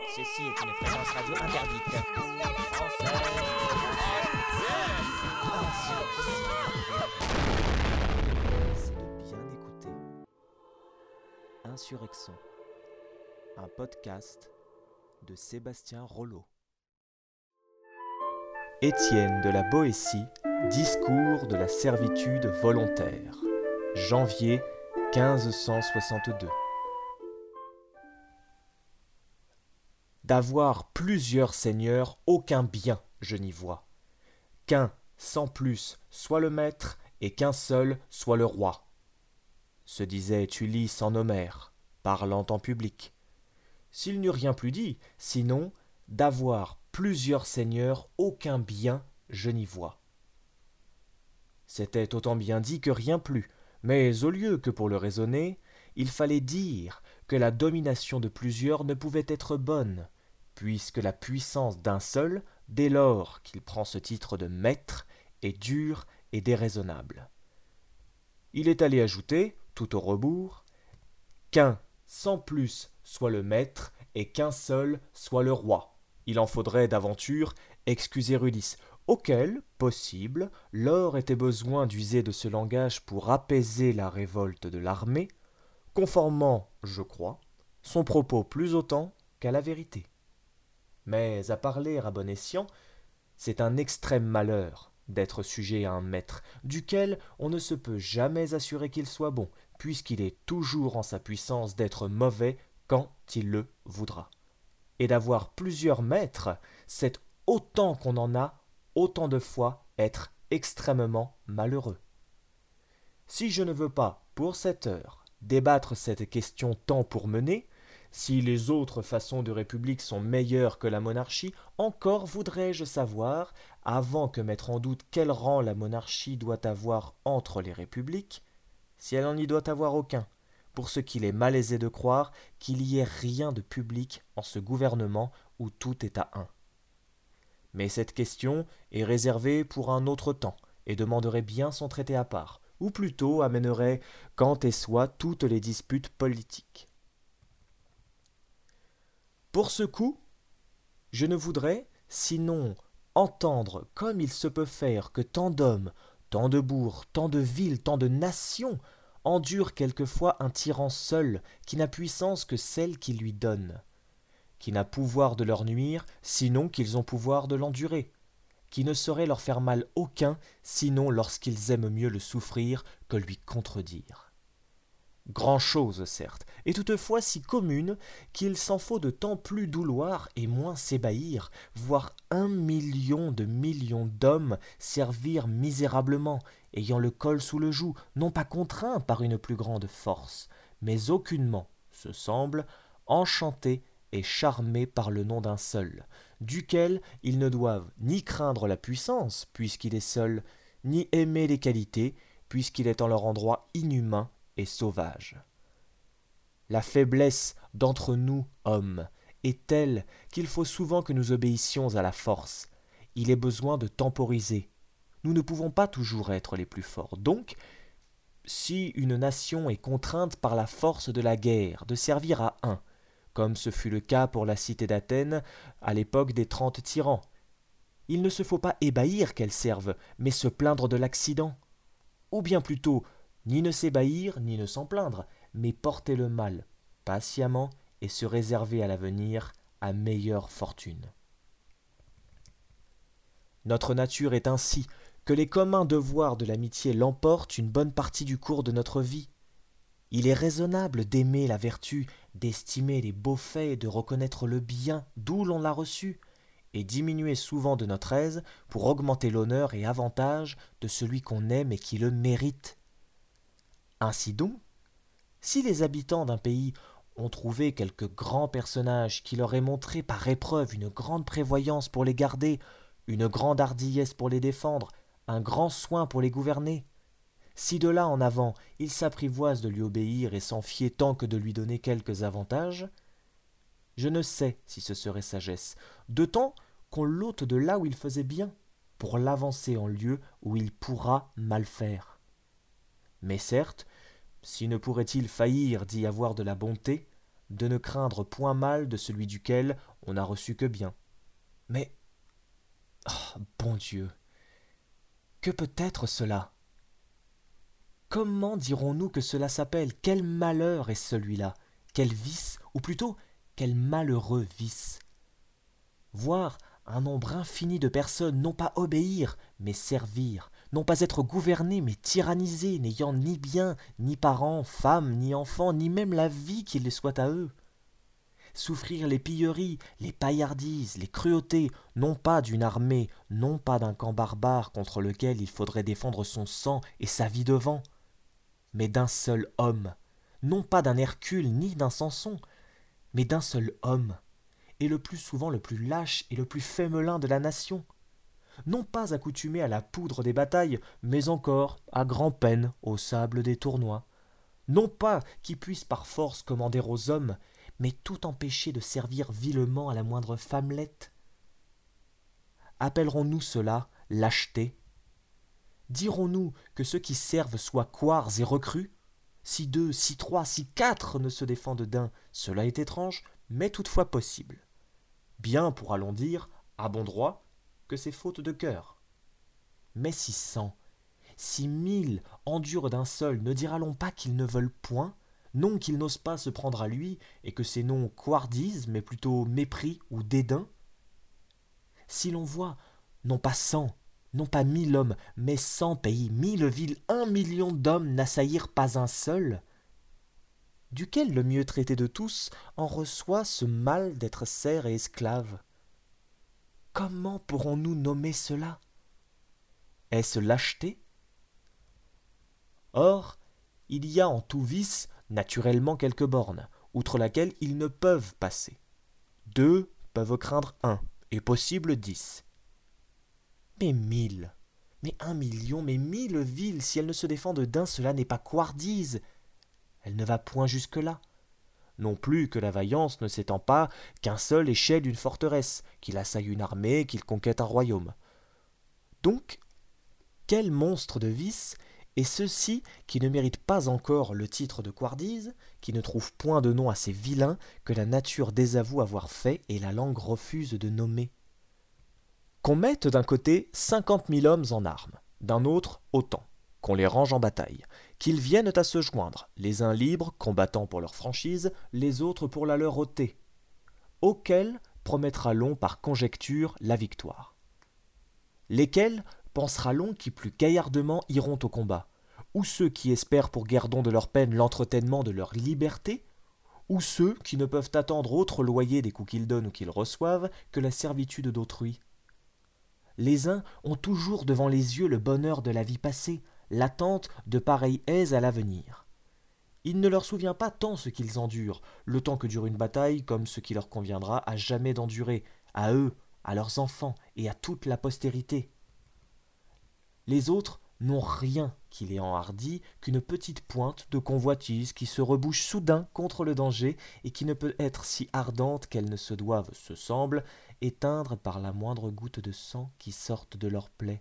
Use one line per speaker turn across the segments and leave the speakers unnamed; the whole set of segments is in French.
Ceci est une fréquence radio interdite.
C'est de bien écouter. Insurrection, un podcast de Sébastien Rollo. Étienne de la Boétie, discours de la servitude volontaire, janvier 1562. D'avoir plusieurs seigneurs, aucun bien je n'y vois. Qu'un, sans plus, soit le maître, et qu'un seul soit le roi. Se disait Ulysse en Homère, parlant en public. S'il n'eût rien plus dit, sinon, d'avoir plusieurs seigneurs, aucun bien je n'y vois. C'était autant bien dit que rien plus, mais au lieu que pour le raisonner, il fallait dire que la domination de plusieurs ne pouvait être bonne, puisque la puissance d'un seul, dès lors qu'il prend ce titre de maître, est dure et déraisonnable. Il est allé ajouter, tout au rebours, qu'un sans plus soit le maître et qu'un seul soit le roi. Il en faudrait d'aventure excuser Ulysse, auquel, possible, lors était besoin d'user de ce langage pour apaiser la révolte de l'armée, conformant, je crois, son propos plus autant qu'à la vérité. Mais à parler à bon escient, c'est un extrême malheur d'être sujet à un maître, duquel on ne se peut jamais assurer qu'il soit bon, puisqu'il est toujours en sa puissance d'être mauvais quand il le voudra. Et d'avoir plusieurs maîtres, c'est autant qu'on en a, autant de fois être extrêmement malheureux. Si je ne veux pas, pour cette heure, débattre cette question tant pour mener, si les autres façons de république sont meilleures que la monarchie, encore voudrais-je savoir, avant que mettre en doute quel rang la monarchie doit avoir entre les républiques, si elle n'en y doit avoir aucun, pour ce qu'il est malaisé de croire qu'il y ait rien de public en ce gouvernement où tout est à un. Mais cette question est réservée pour un autre temps, et demanderait bien son traité à part, ou plutôt amènerait quant et soit toutes les disputes politiques. Pour ce coup, je ne voudrais, sinon entendre comme il se peut faire que tant d'hommes, tant de bourgs, tant de villes, tant de nations endurent quelquefois un tyran seul, qui n'a puissance que celle qu'il lui donne, qui n'a pouvoir de leur nuire, sinon qu'ils ont pouvoir de l'endurer, qui ne saurait leur faire mal aucun, sinon lorsqu'ils aiment mieux le souffrir que lui contredire. Grand-chose, certes, et toutefois si commune qu'il s'en faut de tant plus douloir et moins s'ébahir, voir 1 million de millions d'hommes servir misérablement, ayant le col sous le joug, non pas contraints par une plus grande force, mais aucunement, ce semble, enchantés et charmés par le nom d'un seul, duquel ils ne doivent ni craindre la puissance, puisqu'il est seul, ni aimer les qualités, puisqu'il est en leur endroit inhumain et sauvage. La faiblesse d'entre nous, hommes, est telle qu'il faut souvent que nous obéissions à la force. Il est besoin de temporiser. Nous ne pouvons pas toujours être les plus forts. Donc, si une nation est contrainte par la force de la guerre de servir à un, comme ce fut le cas pour la cité d'Athènes à l'époque des 30 tyrans, il ne se faut pas ébahir qu'elle serve, mais se plaindre de l'accident. Ou bien plutôt, ni ne s'ébahir, ni ne s'en plaindre, mais porter le mal patiemment et se réserver à l'avenir à meilleure fortune. Notre nature est ainsi que les communs devoirs de l'amitié l'emportent une bonne partie du cours de notre vie. Il est raisonnable d'aimer la vertu, d'estimer les beaux faits et de reconnaître le bien d'où l'on l'a reçu, et diminuer souvent de notre aise pour augmenter l'honneur et avantage de celui qu'on aime et qui le mérite. Ainsi donc, si les habitants d'un pays ont trouvé quelque grand personnage qui leur ait montré par épreuve une grande prévoyance pour les garder, une grande hardiesse pour les défendre, un grand soin pour les gouverner, si de là en avant ils s'apprivoisent de lui obéir et s'en fier tant que de lui donner quelques avantages, je ne sais si ce serait sagesse, d'autant qu'on l'ôte de là où il faisait bien, pour l'avancer en lieu où il pourra mal faire. Mais certes, si ne pourrait-il faillir d'y avoir de la bonté, de ne craindre point mal de celui duquel on n'a reçu que bien. Mais, bon Dieu, que peut être cela? Comment dirons-nous que cela s'appelle? Quel malheur est celui-là? Quel vice, ou plutôt, quel malheureux vice? Voir un nombre infini de personnes non pas obéir, mais servir, non pas être gouvernées, mais tyrannisées, n'ayant ni biens, ni parents, femmes, ni enfants, ni même la vie qui les soit à eux. Souffrir les pilleries, les paillardises, les cruautés, non pas d'une armée, non pas d'un camp barbare contre lequel il faudrait défendre son sang et sa vie devant, mais d'un seul homme, non pas d'un Hercule ni d'un Samson, mais d'un seul homme, et le plus souvent le plus lâche et le plus fémelin de la nation, non pas accoutumé à la poudre des batailles, mais encore, à grand-peine, au sable des tournois, non pas qui puisse par force commander aux hommes, mais tout empêché de servir vilement à la moindre femmelette. Appellerons-nous cela lâcheté? Dirons-nous que ceux qui servent soient couards et recrues? Si deux, si trois, si quatre ne se défendent d'un, cela est étrange, mais toutefois possible. Bien pourra-l'on dire, à bon droit, que c'est faute de cœur. Mais si 100, si 1000 endurent d'un seul, ne dira-l'on pas qu'ils ne veulent point, non qu'ils n'osent pas se prendre à lui, et que c'est non couardise, mais plutôt mépris ou dédain? Si l'on voit, non pas 100, non pas 1000 hommes, mais 100 pays, 1000 villes, 1 million d'hommes n'assaillir pas un seul, duquel le mieux traité de tous en reçoit ce mal d'être serf et esclave. Comment pourrons-nous nommer cela? Est-ce lâcheté? Or, il y a en tout vice naturellement quelques bornes, outre laquelle ils ne peuvent passer. 2 peuvent craindre 1, et possible 10. Mais 1000, mais 1 million, mais 1000 villes, si elles ne se défendent d'un, cela n'est pas couardise. Elle ne va point jusque-là. Non plus que la vaillance ne s'étend pas qu'un seul échelle d'une forteresse, qu'il assaille une armée, qu'il conquête un royaume. Donc, quel monstre de vice est ceux-ci qui ne méritent pas encore le titre de couardise, qui ne trouvent point de nom assez vilain que la nature désavoue avoir fait et la langue refuse de nommer? Qu'on mette d'un côté 50 000 hommes en armes, d'un autre autant, qu'on les range en bataille, qu'ils viennent à se joindre, les uns libres, combattant pour leur franchise, les autres pour la leur ôter, auquel promettra-l'on par conjecture la victoire. Lesquels pensera-l'on qui plus gaillardement iront au combat? Ou ceux qui espèrent pour guerdon de leur peine l'entretènement de leur liberté? Ou ceux qui ne peuvent attendre autre loyer des coups qu'ils donnent ou qu'ils reçoivent que la servitude d'autrui? Les uns ont toujours devant les yeux le bonheur de la vie passée, l'attente de pareilles aises à l'avenir. Il ne leur souvient pas tant ce qu'ils endurent, le temps que dure une bataille, comme ce qui leur conviendra à jamais d'endurer, à eux, à leurs enfants et à toute la postérité. Les autres n'ont rien qui les enhardit qu'une petite pointe de convoitise qui se rebouche soudain contre le danger et qui ne peut être si ardente qu'elle ne se doive, se semble, éteindre par la moindre goutte de sang qui sorte de leurs plaies.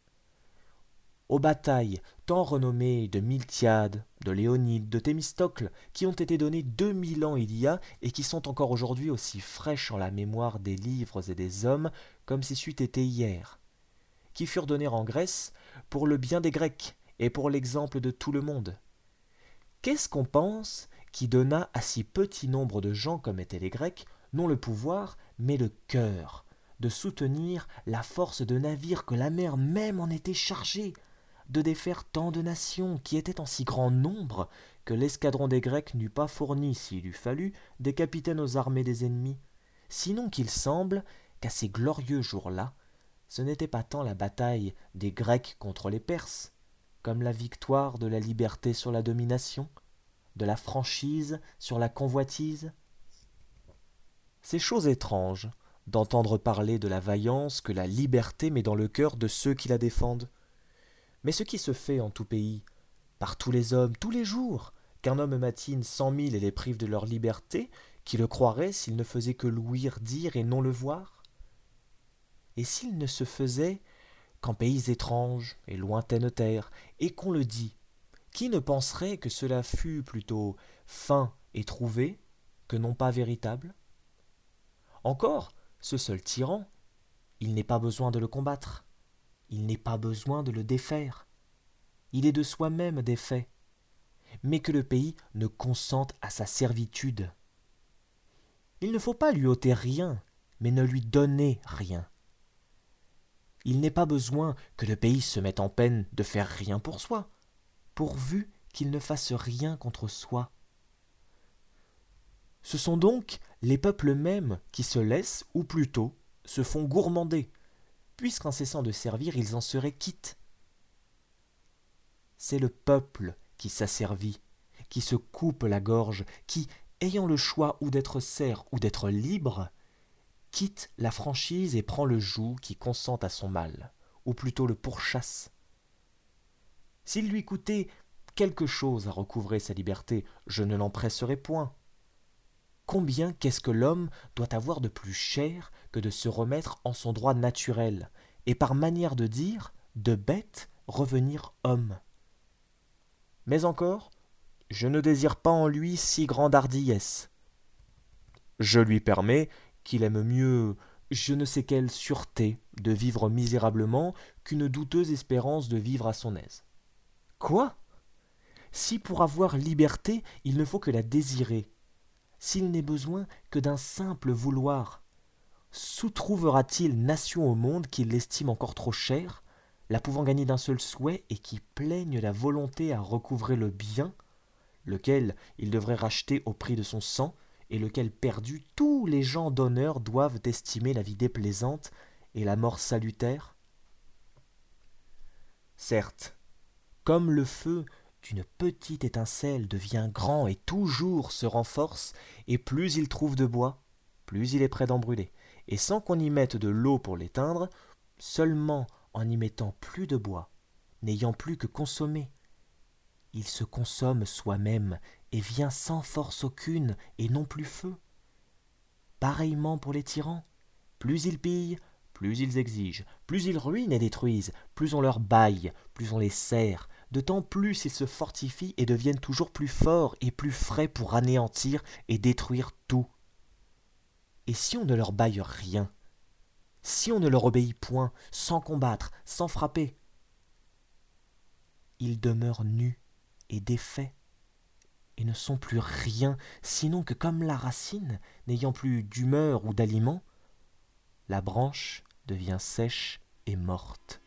Aux batailles tant renommées de Miltiade, de Léonide, de Thémistocle, qui ont été données 2000 ans il y a et qui sont encore aujourd'hui aussi fraîches en la mémoire des livres et des hommes comme si c'eût été hier, qui furent données en Grèce pour le bien des Grecs et pour l'exemple de tout le monde. Qu'est-ce qu'on pense qui donna à si petit nombre de gens comme étaient les Grecs, non le pouvoir, mais le cœur, de soutenir la force de navires que la mer même en était chargée, de défaire tant de nations qui étaient en si grand nombre que l'escadron des Grecs n'eût pas fourni, s'il eût fallu, des capitaines aux armées des ennemis, sinon qu'il semble qu'à ces glorieux jours-là, ce n'était pas tant la bataille des Grecs contre les Perses, comme la victoire de la liberté sur la domination, de la franchise sur la convoitise. C'est chose étrange d'entendre parler de la vaillance que la liberté met dans le cœur de ceux qui la défendent. Mais ce qui se fait en tout pays, par tous les hommes, tous les jours, qu'un homme matine 100 000 et les prive de leur liberté, qui le croirait s'il ne faisait que l'ouïr dire et non le voir? Et s'il ne se faisait qu'en pays étranges et lointaines terres, et qu'on le dit, qui ne penserait que cela fût plutôt fin et trouvé que non pas véritable? Encore, ce seul tyran, il n'est pas besoin de le combattre, il n'est pas besoin de le défaire, il est de soi-même défait, mais que le pays ne consente à sa servitude. Il ne faut pas lui ôter rien, mais ne lui donner rien. Il n'est pas besoin que le pays se mette en peine de faire rien pour soi, pourvu qu'il ne fasse rien contre soi. Ce sont donc les peuples mêmes qui se laissent, ou plutôt se font gourmander, puisqu'en cessant de servir, ils en seraient quittes. C'est le peuple qui s'asservit, qui se coupe la gorge, qui, ayant le choix ou d'être serf ou d'être libre, quitte la franchise et prend le joug qui consent à son mal, ou plutôt le pourchasse. S'il lui coûtait quelque chose à recouvrer sa liberté, je ne l'en presserai point. Combien qu'est-ce que l'homme doit avoir de plus cher que de se remettre en son droit naturel, et par manière de dire, de bête revenir homme? Mais encore, je ne désire pas en lui si grande hardiesse. Je lui permets qu'il aime mieux je ne sais quelle sûreté de vivre misérablement qu'une douteuse espérance de vivre à son aise. Quoi? Si pour avoir liberté il ne faut que la désirer, s'il n'est besoin que d'un simple vouloir, s'où trouvera-t-il nation au monde qui l'estime encore trop chère, la pouvant gagner d'un seul souhait et qui plaigne la volonté à recouvrer le bien, lequel il devrait racheter au prix de son sang, et lequel perdu, tous les gens d'honneur doivent estimer la vie déplaisante et la mort salutaire? Certes, comme le feu d'une petite étincelle devient grand et toujours se renforce, et plus il trouve de bois, plus il est près d'en brûler, et sans qu'on y mette de l'eau pour l'éteindre, seulement en y mettant plus de bois, n'ayant plus que consommer, il se consomme soi-même et vient sans force aucune et non plus feu. Pareillement pour les tyrans, plus ils pillent, plus ils exigent, plus ils ruinent et détruisent, plus on leur baille, plus on les serre, d'autant plus ils se fortifient et deviennent toujours plus forts et plus frais pour anéantir et détruire tout. Et si on ne leur baille rien, si on ne leur obéit point, sans combattre, sans frapper, ils demeurent nus et défaits, et ne sont plus rien, sinon que comme la racine, n'ayant plus d'humeur ou d'aliment, la branche devient sèche et morte.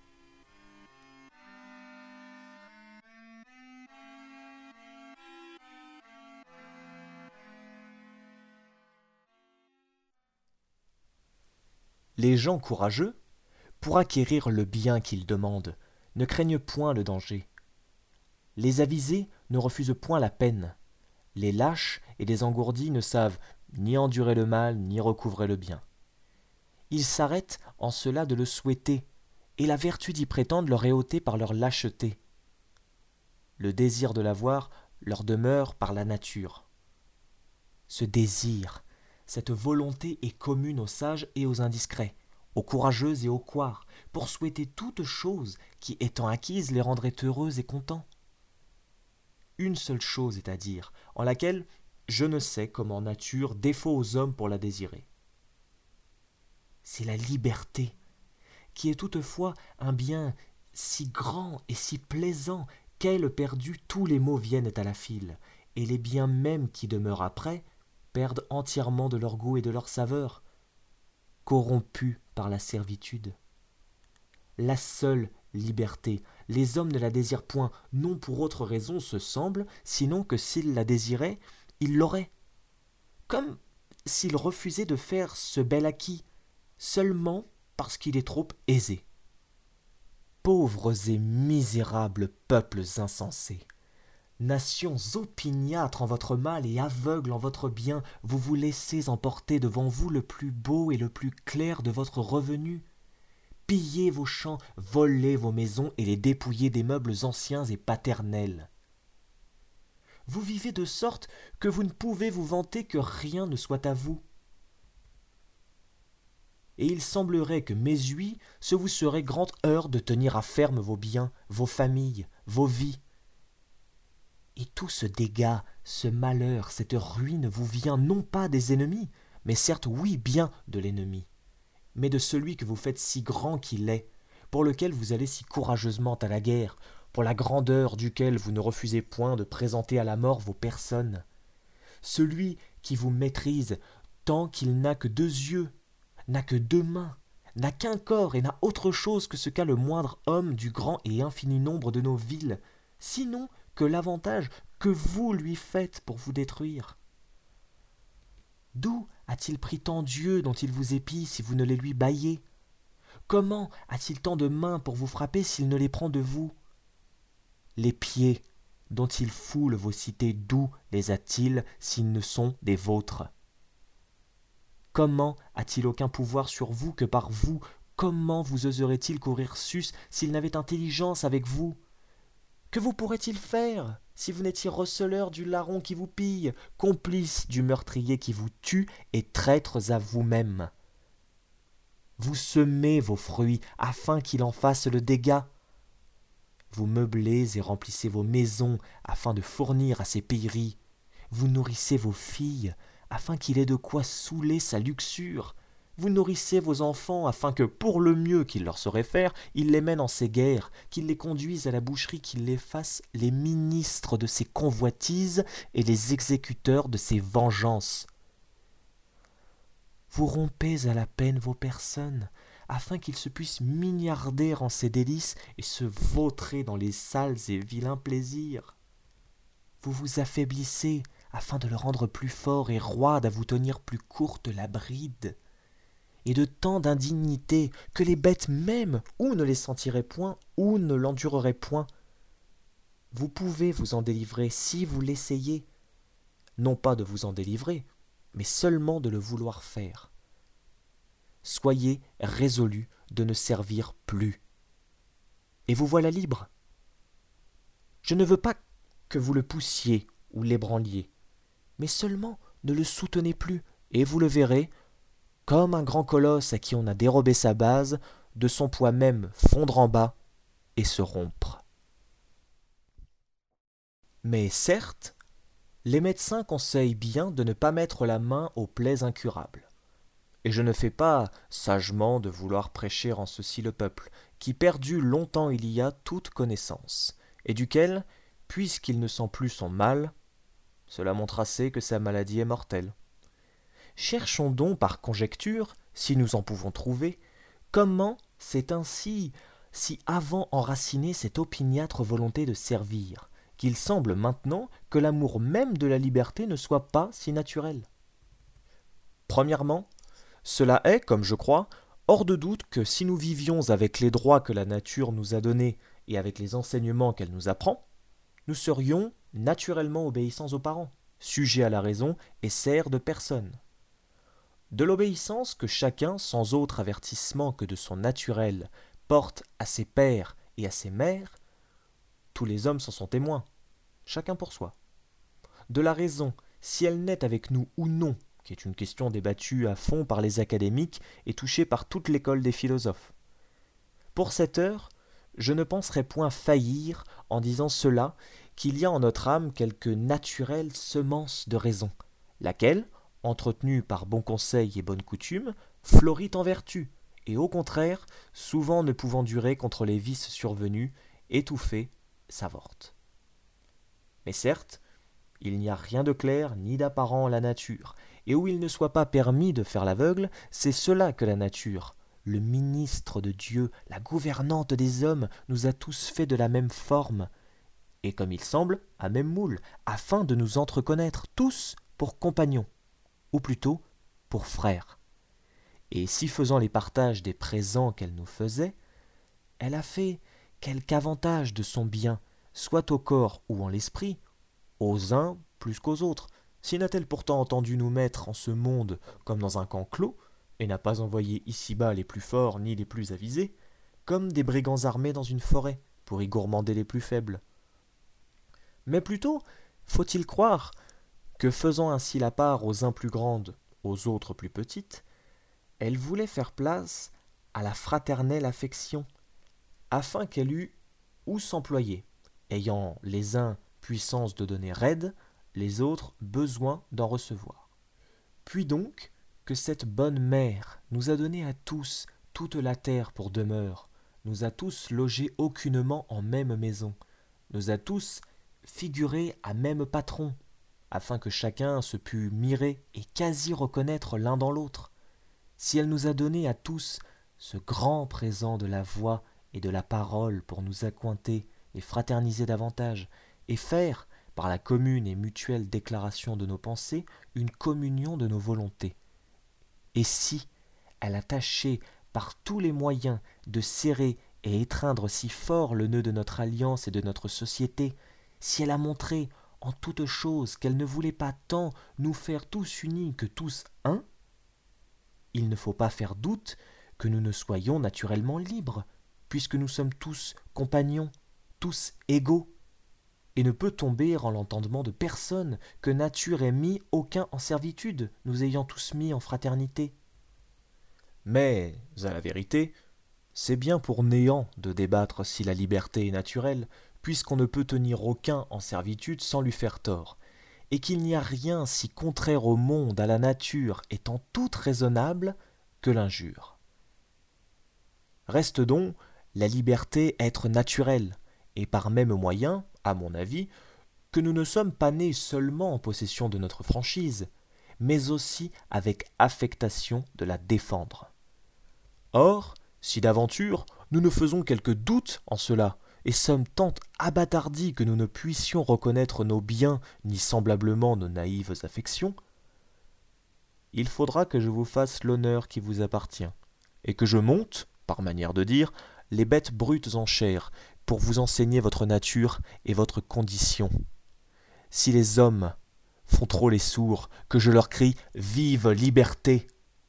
Les gens courageux, pour acquérir le bien qu'ils demandent, ne craignent point le danger. Les avisés ne refusent point la peine. Les lâches et les engourdis ne savent ni endurer le mal, ni recouvrer le bien. Ils s'arrêtent en cela de le souhaiter, et la vertu d'y prétendre leur est ôtée par leur lâcheté. Le désir de l'avoir leur demeure par la nature. Ce désir, cette volonté est commune aux sages et aux indiscrets, aux courageux et aux couards, pour souhaiter toute chose qui, étant acquise, les rendrait heureux et contents. Une seule chose est à dire, en laquelle je ne sais comment nature défaut aux hommes pour la désirer. C'est la liberté, qui est toutefois un bien si grand et si plaisant qu'elle perdue tous les maux viennent à la file, et les biens mêmes qui demeurent après perdent entièrement de leur goût et de leur saveur, corrompus par la servitude. La seule liberté, les hommes ne la désirent point, non pour autre raison se semble, sinon que s'ils la désiraient, ils l'auraient. Comme s'ils refusaient de faire ce bel acquis, seulement parce qu'il est trop aisé. Pauvres et misérables peuples insensés, nations opiniâtres en votre mal et aveugles en votre bien, vous vous laissez emporter devant vous le plus beau et le plus clair de votre revenu. Pillez vos champs, volez vos maisons et les dépouillez des meubles anciens et paternels. Vous vivez de sorte que vous ne pouvez vous vanter que rien ne soit à vous. Et il semblerait que mes ouïes, ce vous serait grande heure de tenir à ferme vos biens, vos familles, vos vies. Et tout ce dégât, ce malheur, cette ruine vous vient non pas des ennemis, mais certes oui bien de l'ennemi, mais de celui que vous faites si grand qu'il est, pour lequel vous allez si courageusement à la guerre, pour la grandeur duquel vous ne refusez point de présenter à la mort vos personnes. Celui qui vous maîtrise tant qu'il n'a que 2 yeux, n'a que 2 mains, n'a qu'un corps et n'a autre chose que ce qu'a le moindre homme du grand et infini nombre de nos villes, sinon que l'avantage que vous lui faites pour vous détruire. D'où a-t-il pris tant d'yeux dont il vous épie si vous ne les lui baillez? Comment a-t-il tant de mains pour vous frapper s'il ne les prend de vous? Les pieds dont il foule vos cités, d'où les a-t-il s'ils ne sont des vôtres? Comment a-t-il aucun pouvoir sur vous que par vous? Comment vous oserait-il courir sus s'il n'avait intelligence avec vous? Que vous pourrait-il faire si vous n'étiez receleur du larron qui vous pille, complice du meurtrier qui vous tue et traîtres à vous-même? Vous semez vos fruits afin qu'il en fasse le dégât. Vous meublez et remplissez vos maisons afin de fournir à ses pilleries. Vous nourrissez vos filles afin qu'il ait de quoi saouler sa luxure. Vous nourrissez vos enfants afin que, pour le mieux qu'il leur saurait faire, il les mène en ses guerres, qu'il les conduise à la boucherie, qu'il les fasse les ministres de ses convoitises et les exécuteurs de ses vengeances. Vous rompez à la peine vos personnes, afin qu'ils se puissent mignarder en ses délices et se vautrer dans les sales et vilains plaisirs. Vous vous affaiblissez, afin de le rendre plus fort et roide à vous tenir plus courte la bride. Et de tant d'indignité que les bêtes même ou ne les sentiraient point ou ne l'endureraient point. Vous pouvez vous en délivrer si vous l'essayez, non pas de vous en délivrer, mais seulement de le vouloir faire. Soyez résolu de ne servir plus. Et vous voilà libre. Je ne veux pas que vous le poussiez ou l'ébranliez, mais seulement ne le soutenez plus, et vous le verrez, comme un grand colosse à qui on a dérobé sa base, de son poids même fondre en bas et se rompre. Mais certes, les médecins conseillent bien de ne pas mettre la main aux plaies incurables. Et je ne fais pas sagement de vouloir prêcher en ceci le peuple, qui perdu longtemps il y a toute connaissance, et duquel, puisqu'il ne sent plus son mal, cela montre assez que sa maladie est mortelle. Cherchons donc par conjecture, si nous en pouvons trouver, comment c'est ainsi si avant enracinée cette opiniâtre volonté de servir, qu'il semble maintenant que l'amour même de la liberté ne soit pas si naturel. Premièrement, cela est, comme je crois, hors de doute que si nous vivions avec les droits que la nature nous a donnés et avec les enseignements qu'elle nous apprend, nous serions naturellement obéissants aux parents, sujets à la raison et serfs de personne. De l'obéissance que chacun, sans autre avertissement que de son naturel, porte à ses pères et à ses mères, tous les hommes s'en sont témoins, chacun pour soi. De la raison, si elle naît avec nous ou non, qui est une question débattue à fond par les académiques et touchée par toute l'école des philosophes. Pour cette heure, je ne penserai point faillir en disant cela, qu'il y a en notre âme quelque naturelle semence de raison, laquelle, entretenue par bon conseil et bonne coutume, florit en vertu, et au contraire, souvent ne pouvant durer contre les vices survenus, étouffée, s'avorte. Mais certes, il n'y a rien de clair ni d'apparent en la nature, et où il ne soit pas permis de faire l'aveugle, c'est cela que la nature, le ministre de Dieu, la gouvernante des hommes, nous a tous fait de la même forme, et comme il semble, à même moule, afin de nous entreconnaître tous pour compagnons, ou plutôt pour frères. Et si faisant les partages des présents qu'elle nous faisait, elle a fait quelque avantage de son bien, soit au corps ou en l'esprit, aux uns plus qu'aux autres, si n'a-t-elle pourtant entendu nous mettre en ce monde comme dans un camp clos, et n'a pas envoyé ici-bas les plus forts ni les plus avisés, comme des brigands armés dans une forêt, pour y gourmander les plus faibles. Mais plutôt, faut-il croire que faisant ainsi la part aux uns plus grandes, aux autres plus petites, elle voulait faire place à la fraternelle affection, afin qu'elle eût où s'employer, ayant les uns puissance de donner raide, les autres besoin d'en recevoir. Puis donc que cette bonne mère nous a donné à tous toute la terre pour demeure, nous a tous logés aucunement en même maison, nous a tous figurés à même patron, afin que chacun se pût mirer et quasi reconnaître l'un dans l'autre. Si elle nous a donné à tous ce grand présent de la voix et de la parole pour nous accointer et fraterniser davantage, et faire, par la commune et mutuelle déclaration de nos pensées, une communion de nos volontés. Et si elle a tâché par tous les moyens de serrer et étreindre si fort le nœud de notre alliance et de notre société, si elle a montré en toute chose qu'elle ne voulait pas tant nous faire tous unis que tous un, il ne faut pas faire doute que nous ne soyons naturellement libres, puisque nous sommes tous compagnons, tous égaux, et ne peut tomber en l'entendement de personne que nature ait mis aucun en servitude, nous ayant tous mis en fraternité. Mais, à la vérité, c'est bien pour néant de débattre si la liberté est naturelle, puisqu'on ne peut tenir aucun en servitude sans lui faire tort, et qu'il n'y a rien si contraire au monde, à la nature, étant toute raisonnable, que l'injure. Reste donc la liberté être naturelle, et par même moyen, à mon avis, que nous ne sommes pas nés seulement en possession de notre franchise, mais aussi avec affectation de la défendre. Or, si d'aventure nous ne faisons quelque doute en cela, et sommes tant abâtardis que nous ne puissions reconnaître nos biens ni semblablement nos naïves affections, il faudra que je vous fasse l'honneur qui vous appartient, et que je monte, par manière de dire, les bêtes brutes en chair, pour vous enseigner votre nature et votre condition. Si les hommes font trop les sourds, que je leur crie « Vive liberté !»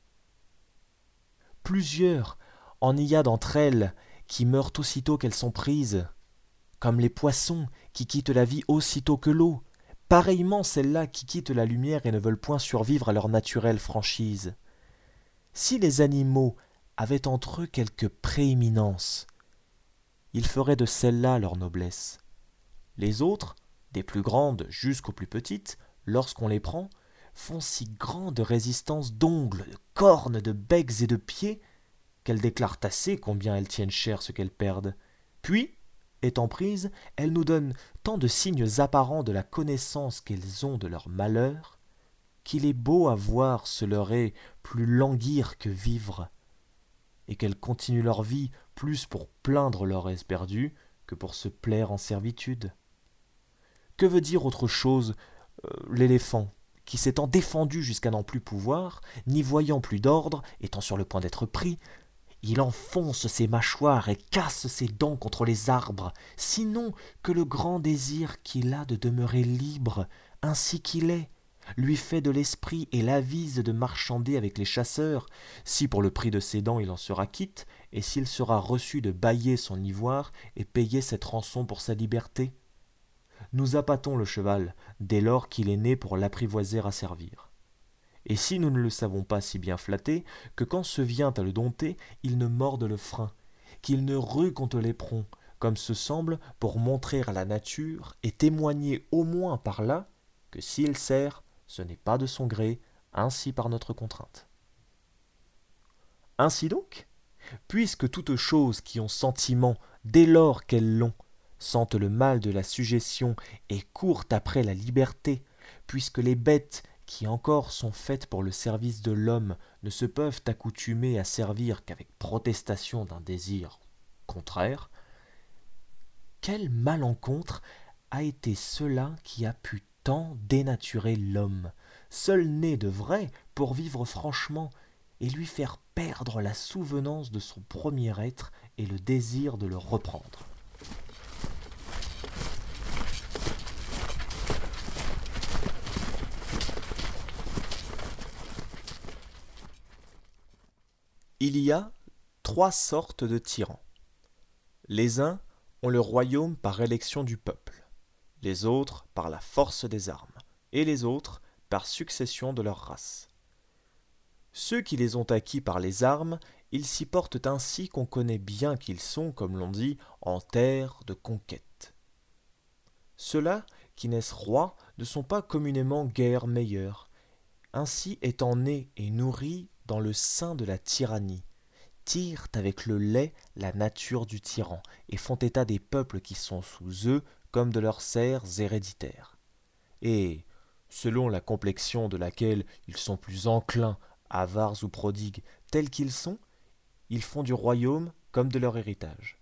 Plusieurs en y a d'entre elles qui meurent aussitôt qu'elles sont prises, comme les poissons qui quittent la vie aussitôt que l'eau, pareillement celles-là qui quittent la lumière et ne veulent point survivre à leur naturelle franchise. Si les animaux avaient entre eux quelque prééminence, ils feraient de celle-là leur noblesse. Les autres, des plus grandes jusqu'aux plus petites, lorsqu'on les prend, font si grande résistance d'ongles, de cornes, de becs et de pieds, qu'elles déclarent assez combien elles tiennent cher ce qu'elles perdent. Puis, étant prises, elles nous donnent tant de signes apparents de la connaissance qu'elles ont de leur malheur, qu'il est beau à voir ce leur est plus languir que vivre, et qu'elles continuent leur vie plus pour plaindre leur aise perdue que pour se plaire en servitude. Que veut dire autre chose l'éléphant, qui s'étant défendu jusqu'à n'en plus pouvoir, n'y voyant plus d'ordre, étant sur le point d'être pris, il enfonce ses mâchoires et casse ses dents contre les arbres, sinon que le grand désir qu'il a de demeurer libre, ainsi qu'il est, lui fait de l'esprit et l'avise de marchander avec les chasseurs, si pour le prix de ses dents il en sera quitte, et s'il sera reçu de bâiller son ivoire et payer cette rançon pour sa liberté. Nous appâtons le cheval, dès lors qu'il est né pour l'apprivoiser à servir. Et si nous ne le savons pas si bien flatté, que quand se vient à le dompter, il ne morde le frein, qu'il ne rue contre l'éperon, comme ce semble pour montrer à la nature et témoigner au moins par là que s'il sert, ce n'est pas de son gré, ainsi par notre contrainte. Ainsi donc, puisque toutes choses qui ont sentiment, dès lors qu'elles l'ont, sentent le mal de la sujétion et courent après la liberté, puisque les bêtes qui encore sont faites pour le service de l'homme ne se peuvent accoutumer à servir qu'avec protestation d'un désir contraire, quelle malencontre a été cela qui a pu tant dénaturer l'homme, seul né de vrai pour vivre franchement, et lui faire perdre la souvenance de son premier être et le désir de le reprendre. Il y a 3 sortes de tyrans. Les uns ont le royaume par élection du peuple, les autres par la force des armes, et les autres par succession de leur race. Ceux qui les ont acquis par les armes, ils s'y portent ainsi qu'on connaît bien qu'ils sont, comme l'on dit, en terre de conquête. Ceux-là qui naissent rois ne sont pas communément guère meilleurs, ainsi étant nés et nourris dans le sein de la tyrannie, tirent avec le lait la nature du tyran et font état des peuples qui sont sous eux comme de leurs serfs héréditaires. Et, selon la complexion de laquelle ils sont plus enclins, avares ou prodigues, tels qu'ils sont, ils font du royaume comme de leur héritage.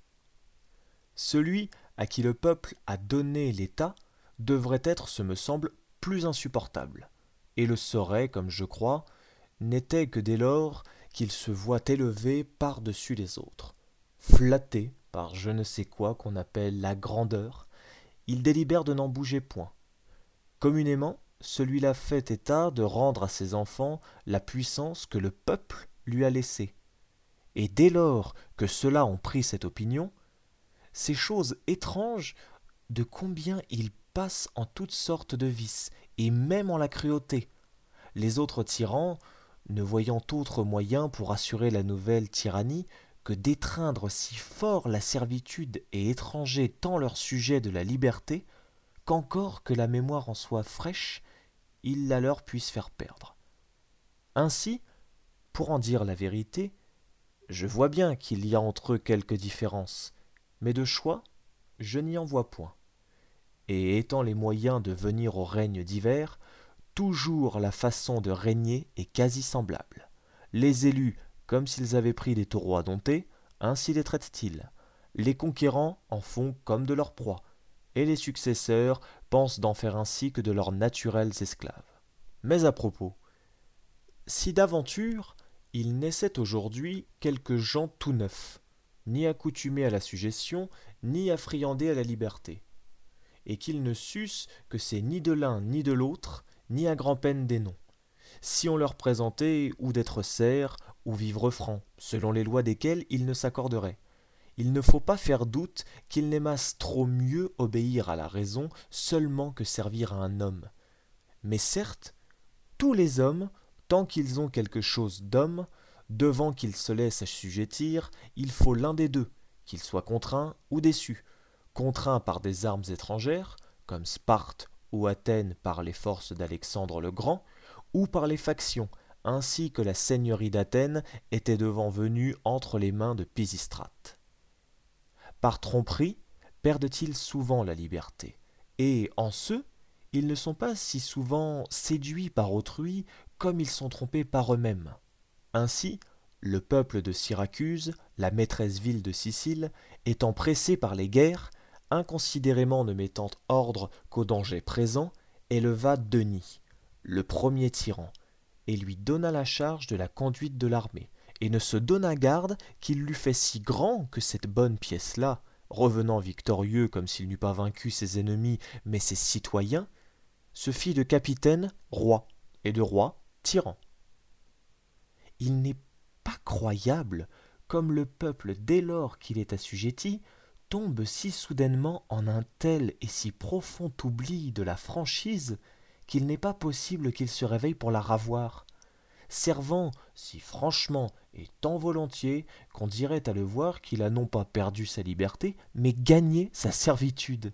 Celui à qui le peuple a donné l'État devrait être, ce me semble, plus insupportable, et le serait, comme je crois, n'était que dès lors qu'il se voit élevé par-dessus les autres. Flatté par je ne sais quoi qu'on appelle la grandeur, il délibère de n'en bouger point. Communément, celui-là fait état de rendre à ses enfants la puissance que le peuple lui a laissée. Et dès lors que ceux-là ont pris cette opinion, ces choses étranges de combien ils passent en toutes sortes de vices, et même en la cruauté. Les autres tyrans, ne voyant autre moyen pour assurer la nouvelle tyrannie que d'étreindre si fort la servitude et étranger tant leur sujet de la liberté, qu'encore que la mémoire en soit fraîche, ils la leur puissent faire perdre. Ainsi, pour en dire la vérité, je vois bien qu'il y a entre eux quelques différences, mais de choix, je n'y en vois point. Et étant les moyens de venir au règne divers, toujours la façon de régner est quasi semblable. Les élus, comme s'ils avaient pris des taureaux à dompter, ainsi les traitent-ils. Les conquérants en font comme de leur proie, et les successeurs pensent d'en faire ainsi que de leurs naturels esclaves. Mais à propos, si d'aventure il naissait aujourd'hui quelques gens tout neufs, ni accoutumés à la suggestion, ni affriandés à la liberté, et qu'ils ne sussent que c'est ni de l'un ni de l'autre, ni à grand-peine des noms, si on leur présentait ou d'être serfs ou vivre francs, selon les lois desquelles ils ne s'accorderaient, il ne faut pas faire doute qu'ils n'aimassent trop mieux obéir à la raison seulement que servir à un homme. Mais certes, tous les hommes, tant qu'ils ont quelque chose d'homme, devant qu'ils se laissent assujettir, il faut l'un des deux, qu'ils soient contraints ou déçus, contraints par des armes étrangères, comme Sparte ou Athènes par les forces d'Alexandre le Grand, ou par les factions, ainsi que la seigneurie d'Athènes était devant venue entre les mains de Pisistrate. Par tromperie, perdent-ils souvent la liberté, et en ce, ils ne sont pas si souvent séduits par autrui comme ils sont trompés par eux-mêmes. Ainsi, le peuple de Syracuse, la maîtresse ville de Sicile, étant pressé par les guerres, inconsidérément ne mettant ordre qu'au danger présent, éleva Denis, le premier tyran, et lui donna la charge de la conduite de l'armée, et ne se donna garde qu'il l'eût fait si grand que cette bonne pièce-là, revenant victorieux comme s'il n'eût pas vaincu ses ennemis mais ses citoyens, se fit de capitaine roi, et de roi tyran. Il n'est pas croyable comme le peuple, dès lors qu'il est assujetti, tombe si soudainement en un tel et si profond oubli de la franchise qu'il n'est pas possible qu'il se réveille pour la ravoir, servant si franchement et tant volontiers qu'on dirait à le voir qu'il a non pas perdu sa liberté, mais gagné sa servitude.